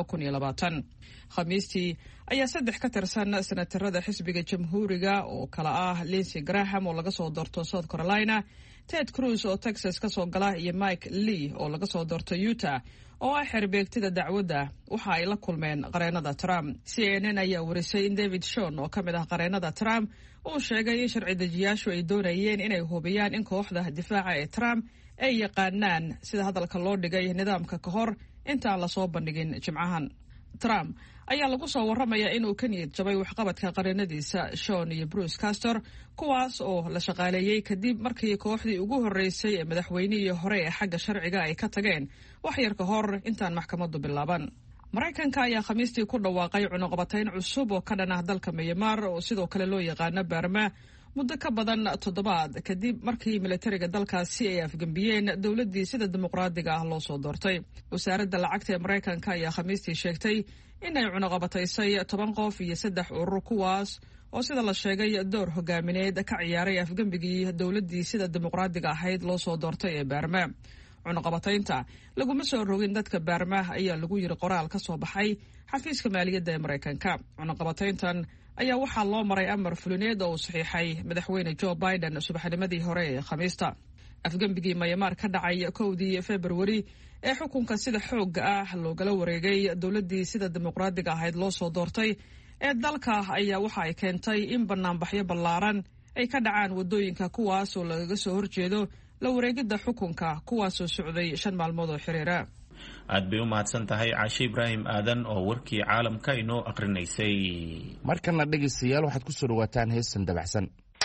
2020. khamiistii ayaa 3 ka tirsan senatarada xisbiga jamhuuriga oo kala ah Lindsey Graham oo laga soo doorto South Carolina, Ted Cruz oo Texas ka soo gala iyo Mike Lee oo laga soo doorto Utah oo ah xerbeegtida dacwadda waxa ay la kulmeen qareennada Trump. CNN ayaa warisay in David Shawn oo ka mid ah qareennada Trump uu sheegay in sharci dejiyaashu ay doonayeen inay hubiyaan in kooxda difaaca ee Trump ay yaqaanaan sida hadalka loo dhigay nidaamka ka hor intaan la soo bandhigin Jimcahan. Trump ayaa lagu soo warramayaa inuu ka niyad jabay waxqabadka qareennadiisa Shawn iyo Bruce Castor, kuwaas oo la shaqaaleeyey kadib markii kooxdii ugu horreysay ee madaxweynihii hore ee xagga sharciga ay ka tageen wax yar ka hor intaan maxkamaddu bilaaban. Mareykanka ayaa khamiistii ku dhawaaqay cunuqabatayn cusub oo ka dhan ah dalka Myanmar oo sidoo kale loo yaqaano Burma muddo ka badan 7 kadib markii militariga dalkaasi ay afgambiyeen dowladdii sida dimuqraadiga ah loo soo doortay. wasaaradda lacagta ee Mareykanka ayaa khamiistii sheegtay inay cunuqabataysay 10 qof iyo 3 urur kuwaas oo sida la sheegay door hogaamineed ka ciyaaray afgambigii dowladdii sida dimuqraadiga ahayd loo soo doortay ee Burma. cunuqabataynta laguma soo rogin dadka Burma ayaa lagu yiri qoraal ka soo baxay xafiiska maaliyadda ee Mareykanka. cunuqabatayntan ayaa waxaa loo maray amar fulineed oo uu saxiixay madaxweyne Joe Biden subaxnimadii hore ee Khamiista. afgambigii Myanmar ka dhacay 1 February ee xukunka sida xoogga ah loogala wareegay dowladdii sida dimuqraadiga ahayd loo soo doortay ee dalka ayaa waxa ay keentay in banaanbaxyo ballaaran ay ka dhacaan wadooyinka kuwaas oo lagaga soo horjeedo la wareegidda xukunka kuwaasoo socday 5 maalmood oo xiriira. aad bay u mahadsan tahay Caashi Ibraahim Aadan oo warkii caalamka inoo akrinaysay. markana dhegeystayaal waxaad ku soo dhawaataan heestan dabacsan.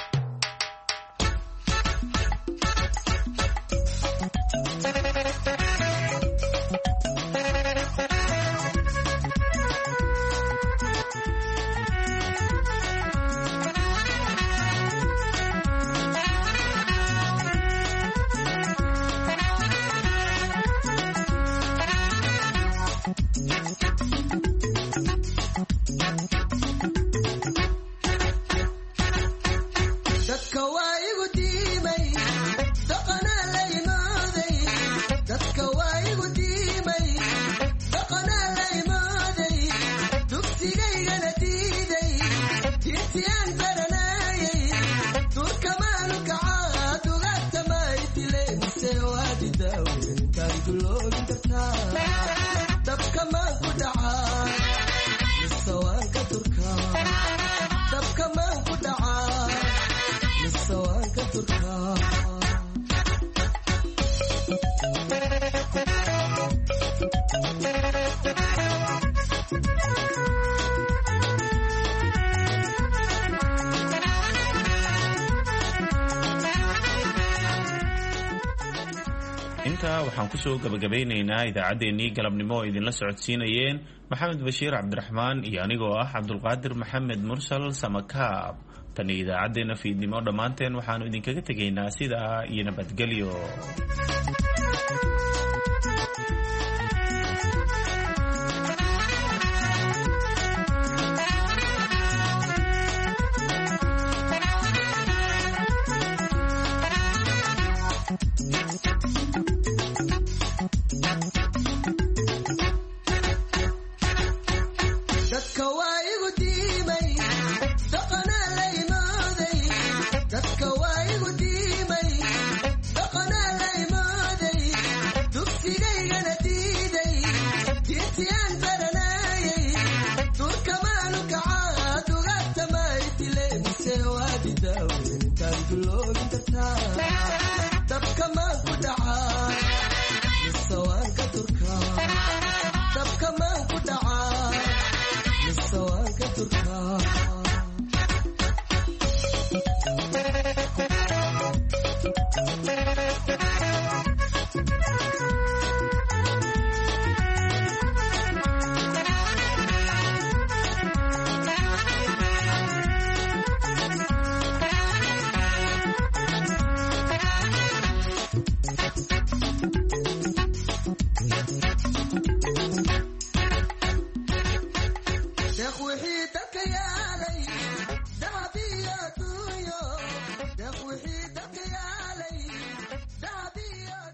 intaa waxaan kusoo gabagabeynaynaa idaacaddeenii galabnimo oo idinla socodsiinayeen Maxamed Bashiir Cabdiraxmaan iyo anigoo ah Cabdulqaadir Maxamed Mursal Samakaab. tan iyo idaacaddeenna fiidnimo dhammaanteen waxaanu idinkaga tegaynaa sidaa iyo nabadgelyo. Turka